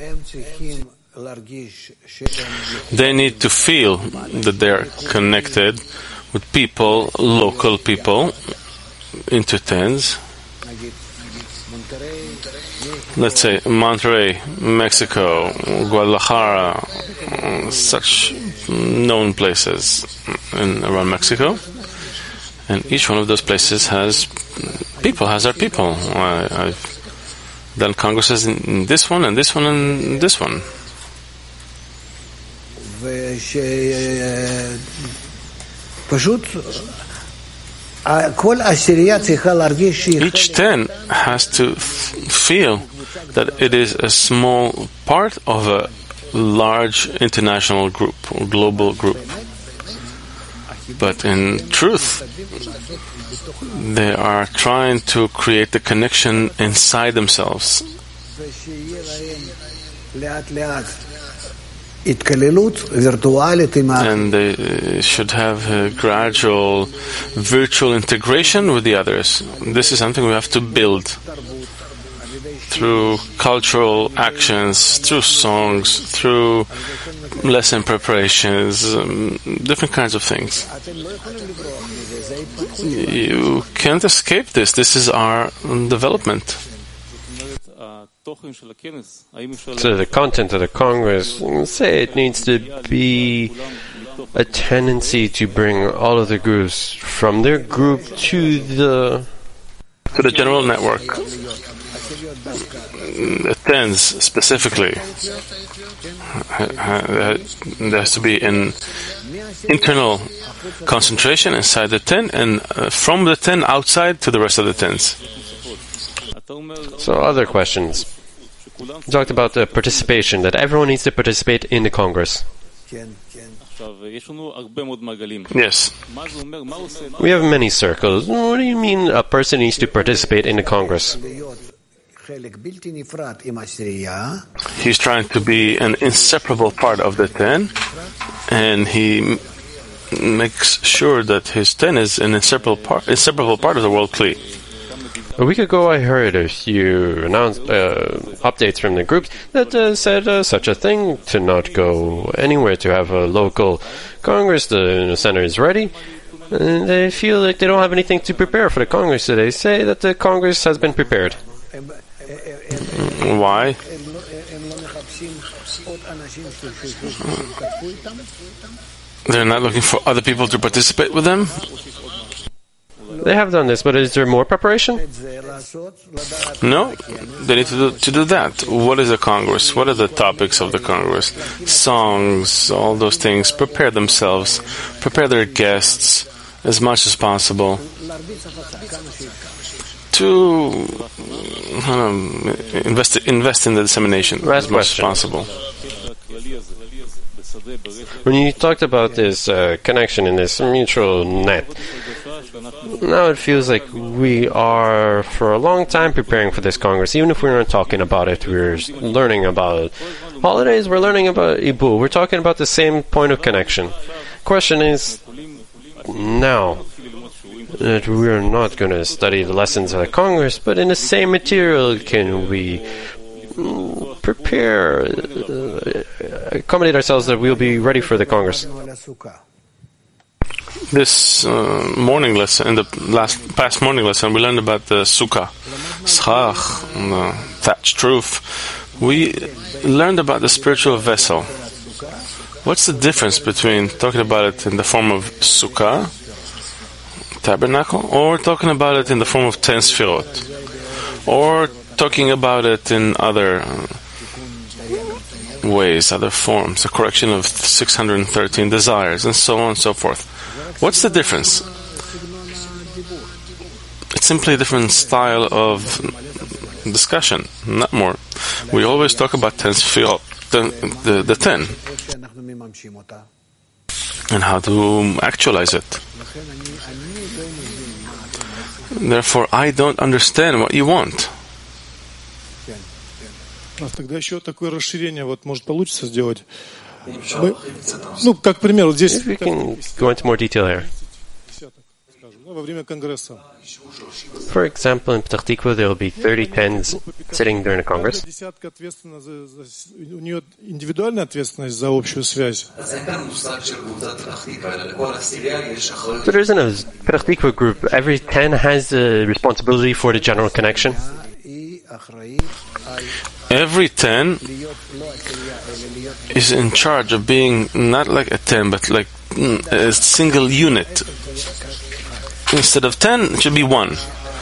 They need to feel that they're connected with people, local people, into tens. Let's say Monterrey, Mexico, Guadalajara, such known places around Mexico. And each one of those places has their people. I've done congresses in this one, and this one, and this one. Each ten has to feel that it is a small part of a large international group, or global group. But in truth, they are trying to create the connection inside themselves. And they should have a gradual virtual integration with the others. This is something we have to build through cultural actions, through songs, through lesson preparations, different kinds of things. You can't escape this. This is our development. So the content of the Congress, say it needs to be a tendency to bring all of the groups from their group to the general network. The tens specifically. There has to be an internal concentration inside the ten, and from the ten outside to the rest of the tens. So other questions. You talked about the participation, that everyone needs to participate in the Congress. Yes. We have many circles. What do you mean a person needs to participate in the Congress? He's trying to be an inseparable part of the ten, and he makes sure that his ten is an inseparable part of the world Kli. A week ago I heard a few announced updates from the groups that said such a thing, to not go anywhere, to have a local Congress. The center is ready. And they feel like they don't have anything to prepare for the Congress, so they say that the Congress has been prepared. Why? They're not looking for other people to participate with them? They have done this, but is there more preparation? No, they need to do that. What is a Congress? What are the topics of the Congress? Songs, all those things. Prepare themselves, prepare their guests as much as possible to invest in the dissemination as much as possible. When you talked about this connection in this mutual net, now it feels like we are for a long time preparing for this Congress. Even if we're not talking about it, we're learning about holidays, we're learning about Ibu. We're talking about the same point of connection. Question is, now that we're not going to study the lessons of the Congress, but in the same material, can we prepare, accommodate ourselves that we'll be ready for the Congress? This morning lesson, in the past morning lesson, we learned about the sukkah, schach, the thatched roof. We learned about the spiritual vessel. What's the difference between talking about it in the form of sukkah, tabernacle, or talking about it in the form of 10 sfirot, or talking about it in other ways, other forms, a correction of 613 desires, and so on and so forth. What's the difference? It's simply a different style of discussion, not more. We always talk about 10 sfirot, the 10, and how to actualize it. Therefore, I don't understand what you want. Тогда еще такое расширение может получится сделать. Как пример, вот здесь. If we can go into more detail here. Во время конгресса. For example, in Petach Tikva, there will be 30 tens sitting during a Congress. Десятка ответственна у нее индивидуальная ответственность за общую связь. So there isn't a Petach Tikva group. Every 10 has the responsibility for the general connection. Every 10 is in charge of being not like a 10, but like a single unit. Instead of 10, it should be 1.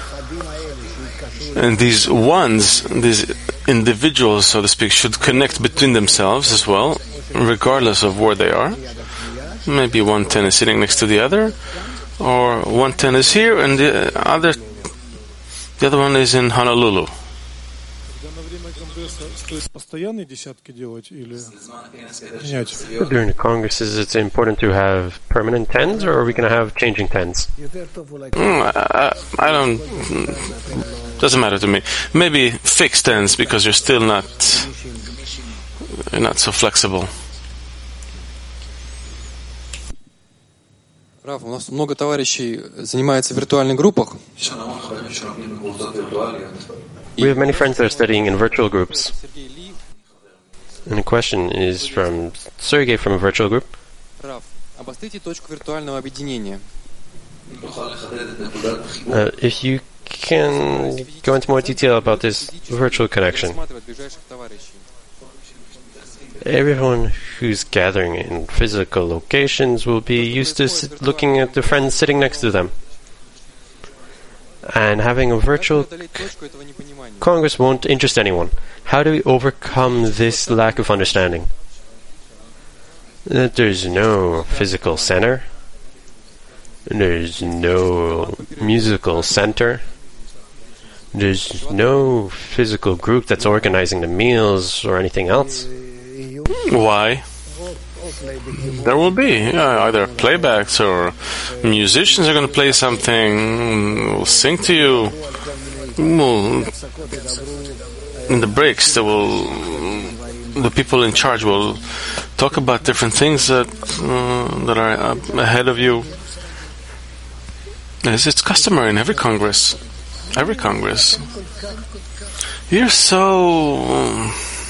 And these ones, these individuals, so to speak, should connect between themselves as well, regardless of where they are. Maybe 110 is sitting next to the other, or 110 is here, and the other one is in Honolulu. During the congresses, it's important to have permanent tens, or are we going to have changing tens? I don't. Doesn't matter to me. Maybe fixed tens, because you're still not so flexible. Раф, у нас много товарищей занимается в виртуальных группах. We have many friends that are studying in virtual groups. And the question is from Sergey from a virtual group. Раф, обострите точку виртуального объединения. If you can go into more detail about this virtual connection. Everyone who's gathering in physical locations will be used to looking at the friends sitting next to them. And having a virtual Congress won't interest anyone. How do we overcome this lack of understanding? That there's no physical center, there's no musical center, there's no physical group that's organizing the meals or anything else. Why? There will be either playbacks or musicians are going to play something, will sing to you. In the breaks, the people in charge will talk about different things that are ahead of you. As it's customary in every Congress. Every Congress. You're so...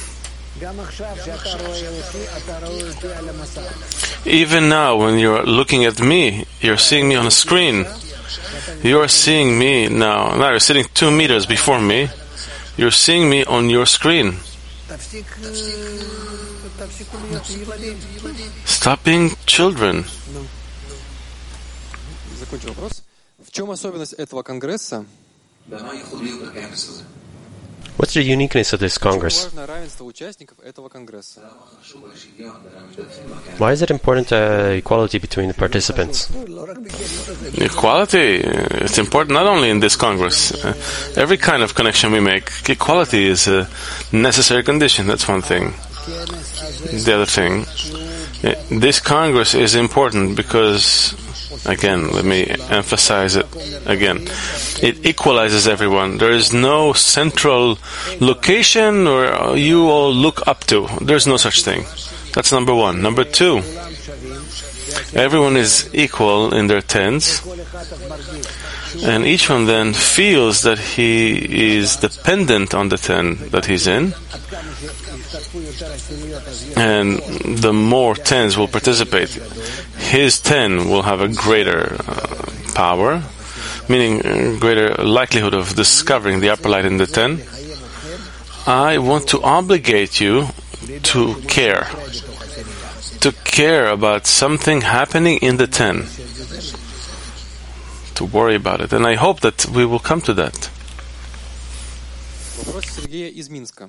Even now, when you're looking at me, you're seeing me on a screen. You're seeing me now. Now you're sitting 2 meters before me. You're seeing me on your screen. Stop being children. Закончу вопрос. В чем особенность этого конгресса? What's the uniqueness of this Congress? Why is it important equality between the participants? Equality, it's important not only in this Congress. Every kind of connection we make, equality is a necessary condition. That's one thing. The other thing, this Congress is important because, again, let me emphasize it again. It equalizes everyone. There is no central location where you all look up to. There's no such thing. That's number one. Number two, everyone is equal in their tens, and each one then feels that he is dependent on the ten that he's in, and the more tens will participate, his 10 will have a greater power, meaning greater likelihood of discovering the upper light in the 10. I want to obligate you to care about something happening in the 10, to worry about it. And I hope that we will come to that. Вопрос Сергея из Минска.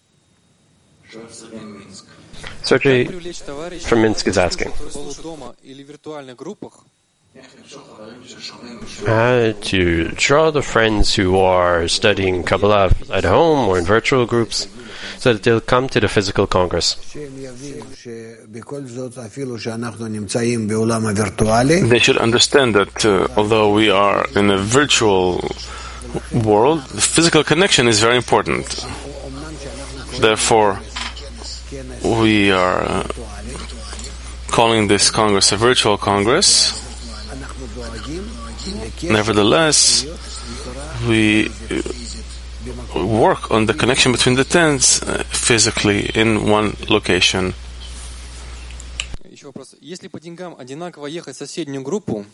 Sergey from Minsk is asking, Дома или виртуальных группах how to draw the friends who are studying Kabbalah at home or in virtual groups so that they'll come to the physical Congress. They should understand that although we are in a virtual world, the physical connection is very important. Therefore, we are calling this Congress a virtual Congress. Nevertheless, we work on the connection between the tents physically in one location. Еще вопрос. Если по деньгам одинаково ехать в соседнюю группу,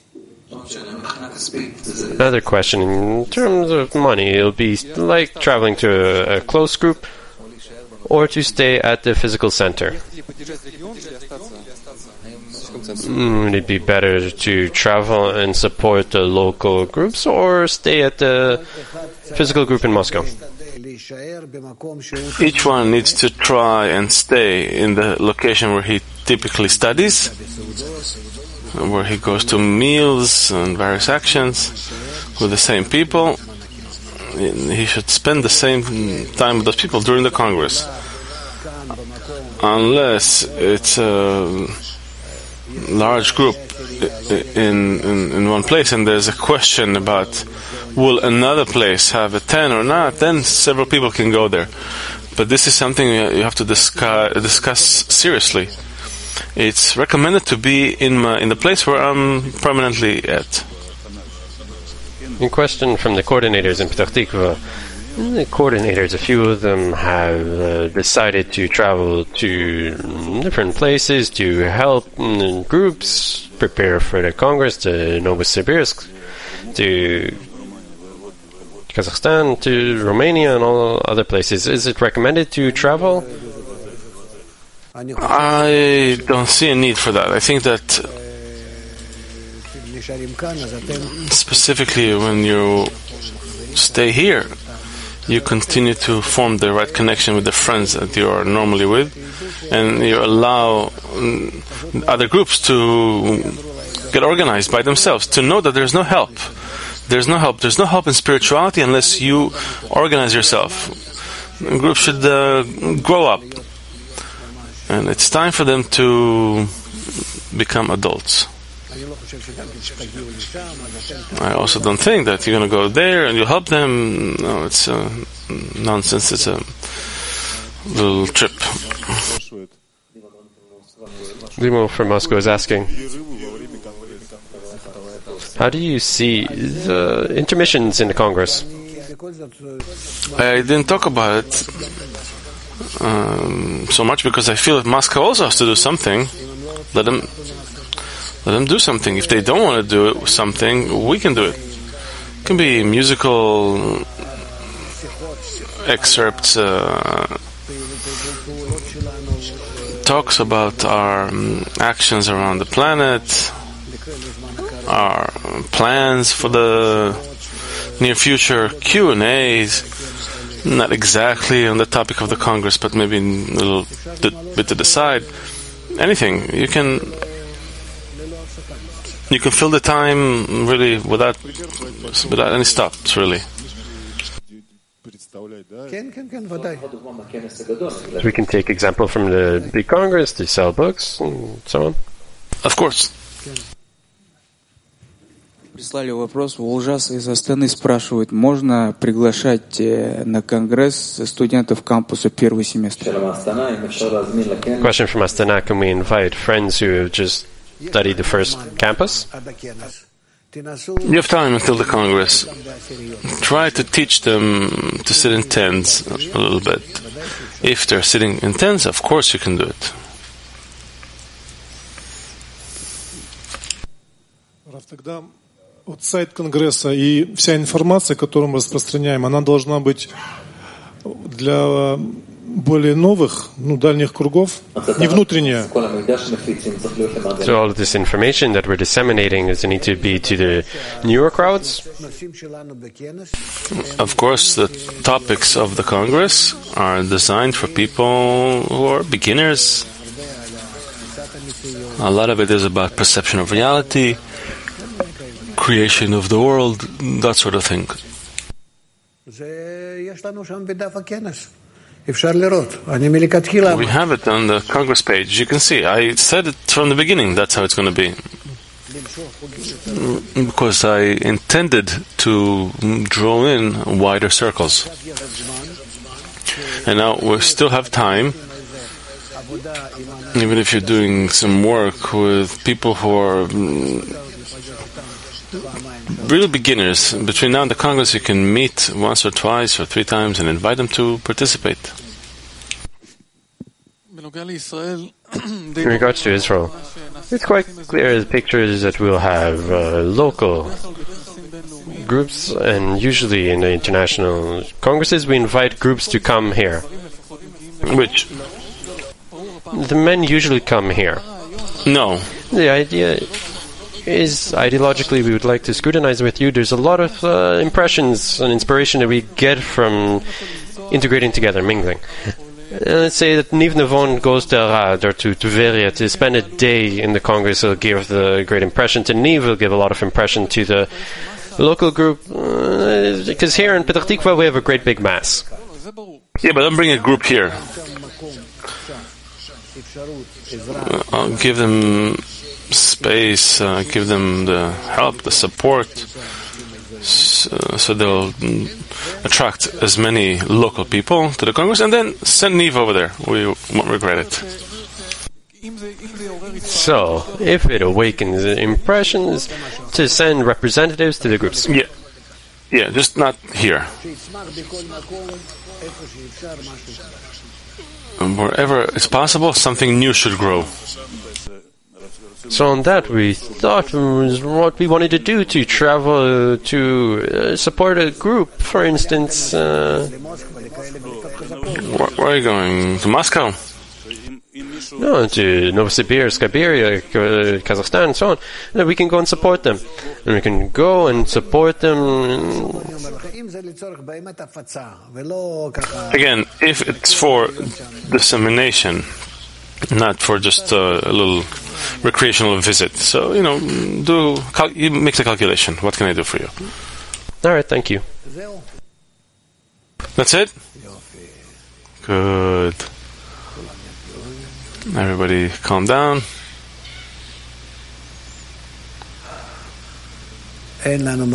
Another question, in terms of money, it'll be like traveling to a close group or to stay at the physical center. Would it be better to travel and support the local groups or stay at the physical group in Moscow? Each one needs to try and stay in the location where he typically studies, where he goes to meals and various actions with the same people. He should spend the same time with those people during the Congress. Unless it's a large group in one place and there's a question about will another place have a 10 or not, then several people can go there. But this is something you have to discuss seriously. It's recommended to be in the place where I'm permanently at. A question from the coordinators in Petach Tikva. The coordinators, a few of them have decided to travel to different places to help groups prepare for the Congress, to Novosibirsk, to Kazakhstan, to Romania, and all other places. Is it recommended to travel? I don't see a need for that. I think that specifically when you stay here, you continue to form the right connection with the friends that you are normally with, and you allow other groups to get organized by themselves, to know that there's no help. There's no help. There's no help in spirituality unless you organize yourself. Groups should grow up. And it's time for them to become adults. I also don't think that you're going to go there and you'll help them. No, it's nonsense. It's a little trip. Limo from Moscow is asking, how do you see the intermissions in the Congress? I didn't talk about it so much because I feel that Moscow also has to do something. Let them do something. If they don't want to do something, we can do it. It can be musical excerpts, talks about our actions around the planet, our plans for the near future, Q&As, not exactly on the topic of the Congress, but maybe a little bit to the side. Anything. You can fill the time really without any stops, really. We can take example from the big Congress to sell books and so on. Of course. Прислали вопрос. Волжас из Астаны спрашивает, можно приглашать на конгресс студентов кампуса первый семестр? Question from Astana, can we invite friends who have just studied the first campus? You have time until the Congress. Try to teach them to sit in tents a little bit. If they're sitting in tents, of course you can do it. Тогда вот сайт Конгресса и вся информация, которую мы распространяем, она должна быть для более новых, дальних кругов, не внутренняя. So all of this information that we're disseminating, does it need to be to the newer crowds? Of course, the topics of the Congress are designed for people who are beginners. A lot of it is about perception of reality, creation of the world, that sort of thing. We have it on the Congress page. You can see. I said it from the beginning. That's how it's going to be. Because I intended to draw in wider circles. And now we still have time. Even if you're doing some work with people who are real beginners, between now and the Congress you can meet once or twice or 3 times and invite them to participate. In regards to Israel, it's quite clear the pictures that we'll have local groups, and usually in the international congresses we invite groups to come here. Which? The men usually come here. No. The idea is, ideologically, we would like to scrutinize with you. There's a lot of impressions and inspiration that we get from integrating together, mingling. Let's say that Niv Navon goes to Arad or to Tveria to spend a day in the Congress. Will give the great impression to Niv, will give a lot of impression to the local group. Because here in Petach Tikva we have a great big mass. Yeah, but don't bring a group here. I'll give them space, give them the help, the support, so they'll attract as many local people to the Congress, and then send Niv over there. We won't regret it. So, if it awakens impressions, to send representatives to the groups. Yeah, just not here. Wherever it's possible, something new should grow. So on that, we thought was what we wanted to do, to travel to support a group, for instance. Where are you going? To Moscow? No, to Novosibirsk, Siberia, Kazakhstan, and so on. And we can go and support them. And we can go and support them. Again, if it's for dissemination, not for just a little recreational visit. So, you make the calculation. What can I do for you? All right, thank you. That's it? Good. Everybody calm down. We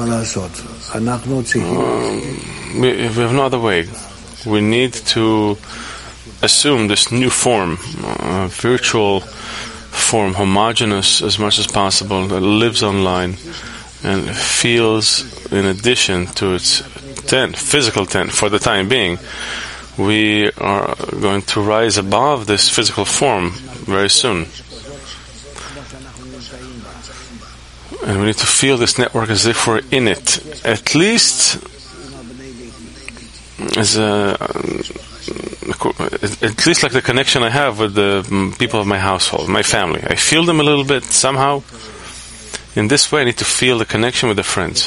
have no other way. We need to assume this new form, virtual form, homogeneous as much as possible, that lives online and feels, in addition to its tent, physical tent for the time being. We are going to rise above this physical form very soon. And we need to feel this network as if we're in it, at least as at least like the connection I have with the people of my household, my family. I feel them a little bit somehow. In this way, I need to feel the connection with the friends.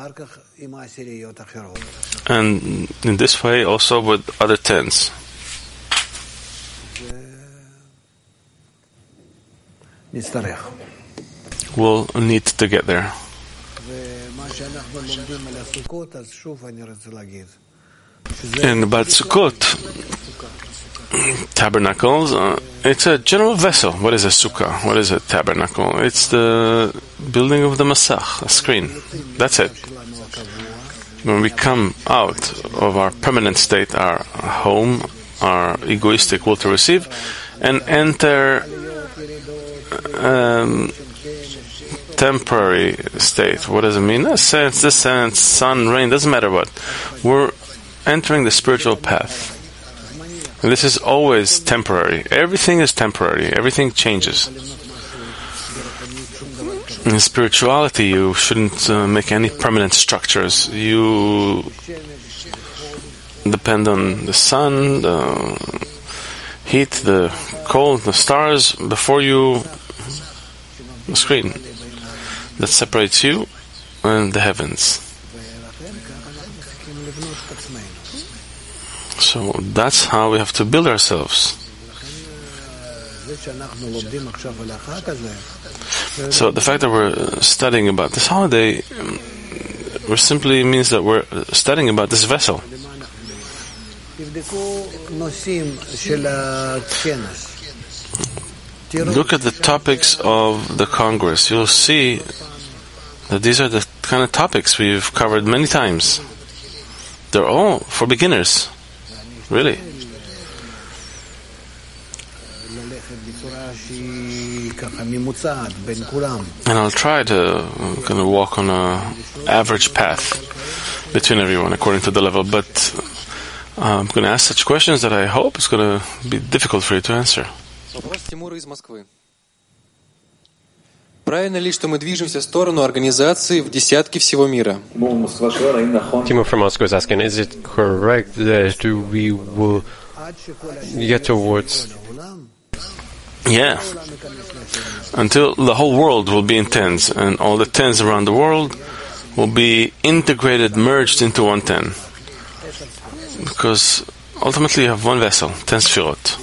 And in this way, also with other tents. We'll need to get there. And about Sukkot, tabernacles, it's a general vessel. What is a sukkah? What is a tabernacle? It's the building of the Masach, a screen. That's it. When we come out of our permanent state, our home, our egoistic will to receive, and enter temporary state. What does it mean? A sense, descent, sun, rain, doesn't matter what. We're entering the spiritual path. And this is always temporary. Everything is temporary. Everything changes. In spirituality, you shouldn't make any permanent structures. You depend on the sun, heat, the cold, the stars before you, the screen that separates you and the heavens. So that's how we have to build ourselves. So the fact that we're studying about this holiday simply means that we're studying about this vessel. Look at the topics of the Congress. You'll see that these are the kind of topics we've covered many times. They're all for beginners, really. And I'll try to kind of walk on an average path between everyone according to the level, but I'm going to ask such questions that I hope it's going to be difficult for you to answer. Вопрос Тимура из Москвы. Правильно ли, что мы движемся в сторону организации в десятки всего мира? Timur from Moscow is asking, is it correct that we will get towards... Yeah. Until the whole world will be in tens, and all the tens around the world will be integrated, merged into one ten. Because ultimately you have one vessel, 10 sfirot.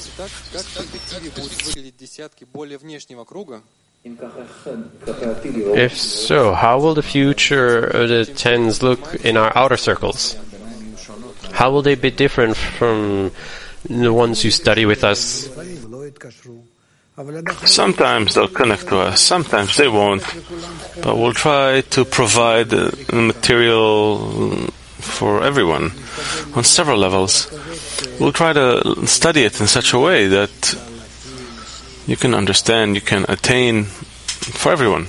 If so, how will the future of the tens look in our outer circles? How will they be different from the ones you study with us? Sometimes they'll connect to us, sometimes they won't. But we'll try to provide material for everyone on several levels. We'll try to study it in such a way that you can understand, you can attain for everyone.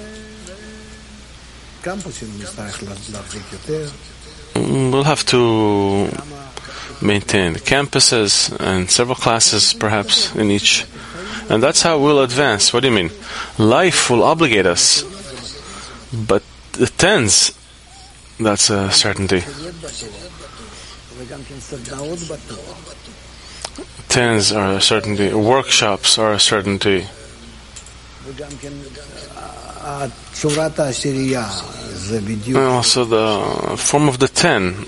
We'll have to maintain the campuses and several classes perhaps in each. And that's how we'll advance. What do you mean? Life will obligate us. But the tens, that's a certainty. Tens are a certainty. Workshops are a certainty. And also the form of the 10.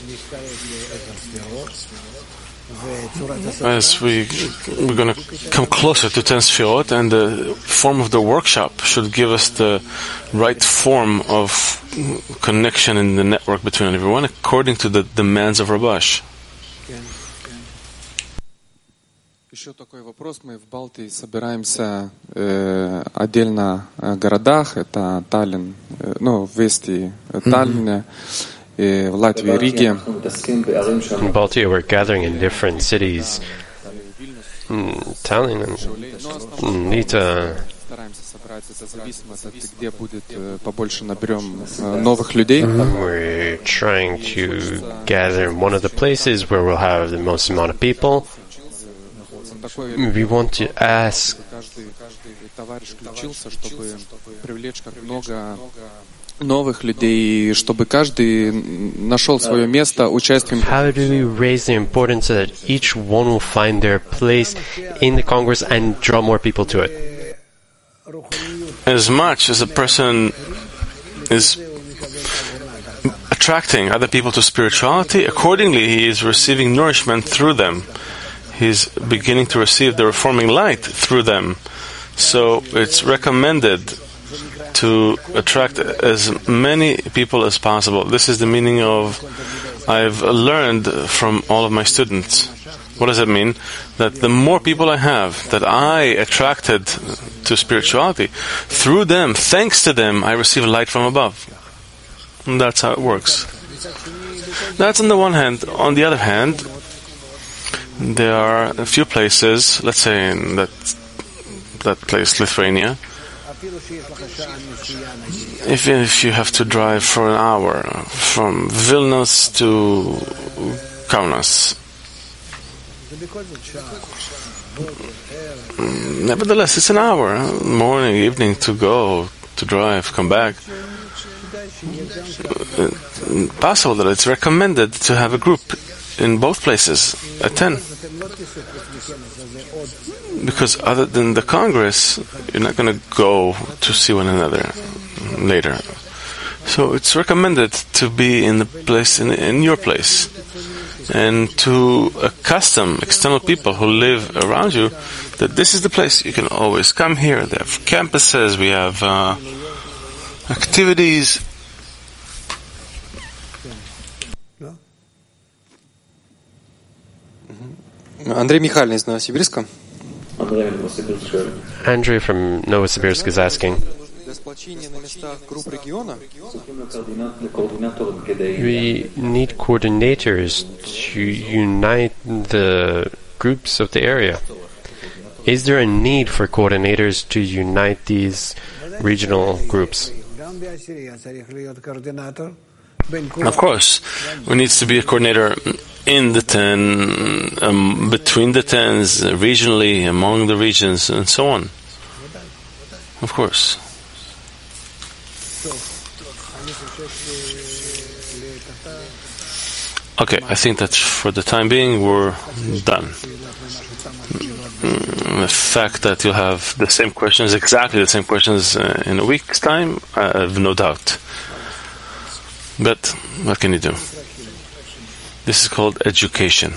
As we're going to come closer to 10 Sfirot, and the form of the workshop should give us the right form of connection in the network between everyone according to the demands of Rabash. Еще такой вопрос. Мы в Балтии собираемся отдельно в городах. Это Таллин, в Вести Таллине, в Латвии, Риге. In Baltia, we're gathering in different cities. Tallinn and Nita. Стараемся собраться, это зависимо от где будет побольше наберем новых людей. We're trying to gather in one of the places where we'll have the most amount of people. We want to ask. Каждый товарищ включился, чтобы привлечь как много новых людей, чтобы каждый нашел свое место участием. How do we raise the importance so that each one will find their place in the Congress and draw more people to it? As much as a person is attracting other people to spirituality, accordingly he is receiving nourishment through them. He's beginning to receive the reforming light through them. So it's recommended to attract as many people as possible. This is the meaning of I've learned from all of my students. What does that mean? That the more people I have that I attracted to spirituality, through them, thanks to them, I receive light from above. And that's how it works. That's on the one hand. On the other hand, there are a few places, let's say in that place, Lithuania, if you have to drive for an hour from Vilnius to Kaunas, nevertheless, it's an hour, morning, evening, to go, to drive, come back. Possible that it's recommended to have a group in both places at 10. Because other than the Congress, you're not going to go to see one another later. So it's recommended to be in the place, in your place, and to accustom external people who live around you that this is the place you can always come here. They have campuses, we have activities. Андрей Михайлович из Новосибирска. Andrew from Novosibirsk is asking, we need coordinators to unite the groups of the area. Is there a need for coordinators to unite these regional groups? Of course, there needs to be a coordinator in the 10, between the 10s, regionally, among the regions, and so on. Of course. Okay, I think that for the time being we're done. The fact that you'll have the same questions, exactly the same questions in a week's time, I have no doubt. But what can you do? This is called education.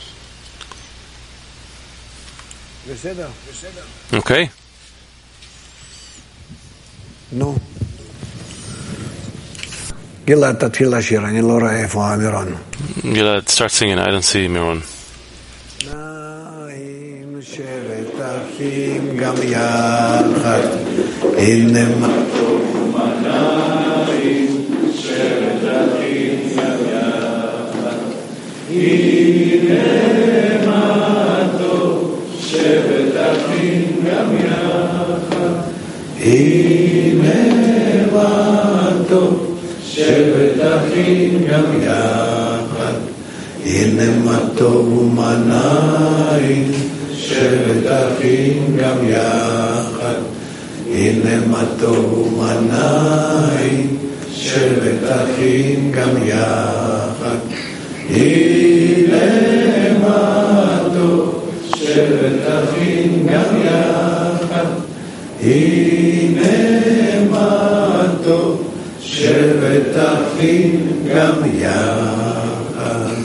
Okay? No. Gilad, תתחיל לשיר, אני לא רואה איפה מירון. Gilad, start singing, I don't see Miron. נעים שבת אחים גם יחד, הנה מה טוב נעים שבת אחים גם יחד, הנה מה טוב שבת אחים גם יחד, הנה מה טוב שבת אחים גם יחד, הנה מה טוב ומה נעים, שבת אחים גם יחד, הנה מה טוב ומה נעים, שבת אחים גם יחד, הנה מה טוב, שבת אחים גם יחד, הנה מה טוב, שבת אחים גם יחד.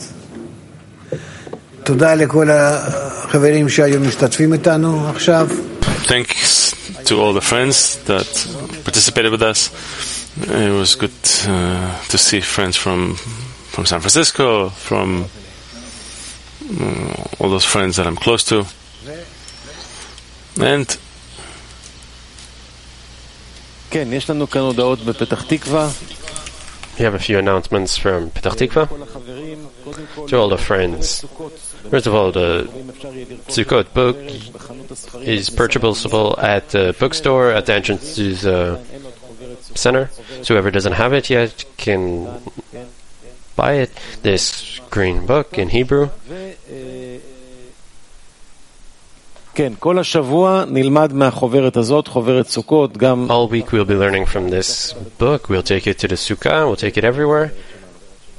תודה לכל החברים שהיו משתתפים איתנו עכשיו. Thanks to all the friends that participated with us. It was good to see friends from San Francisco, from all those friends that I'm close to. And we have a few announcements from Petach Tikva. To all the friends. First of all, the Sukkot book is purchasable at the bookstore at the entrance to the center. So whoever doesn't have it yet can buy it. This green book in Hebrew. All week we'll be learning from this book. We'll take it to the Sukkah, we'll take it everywhere.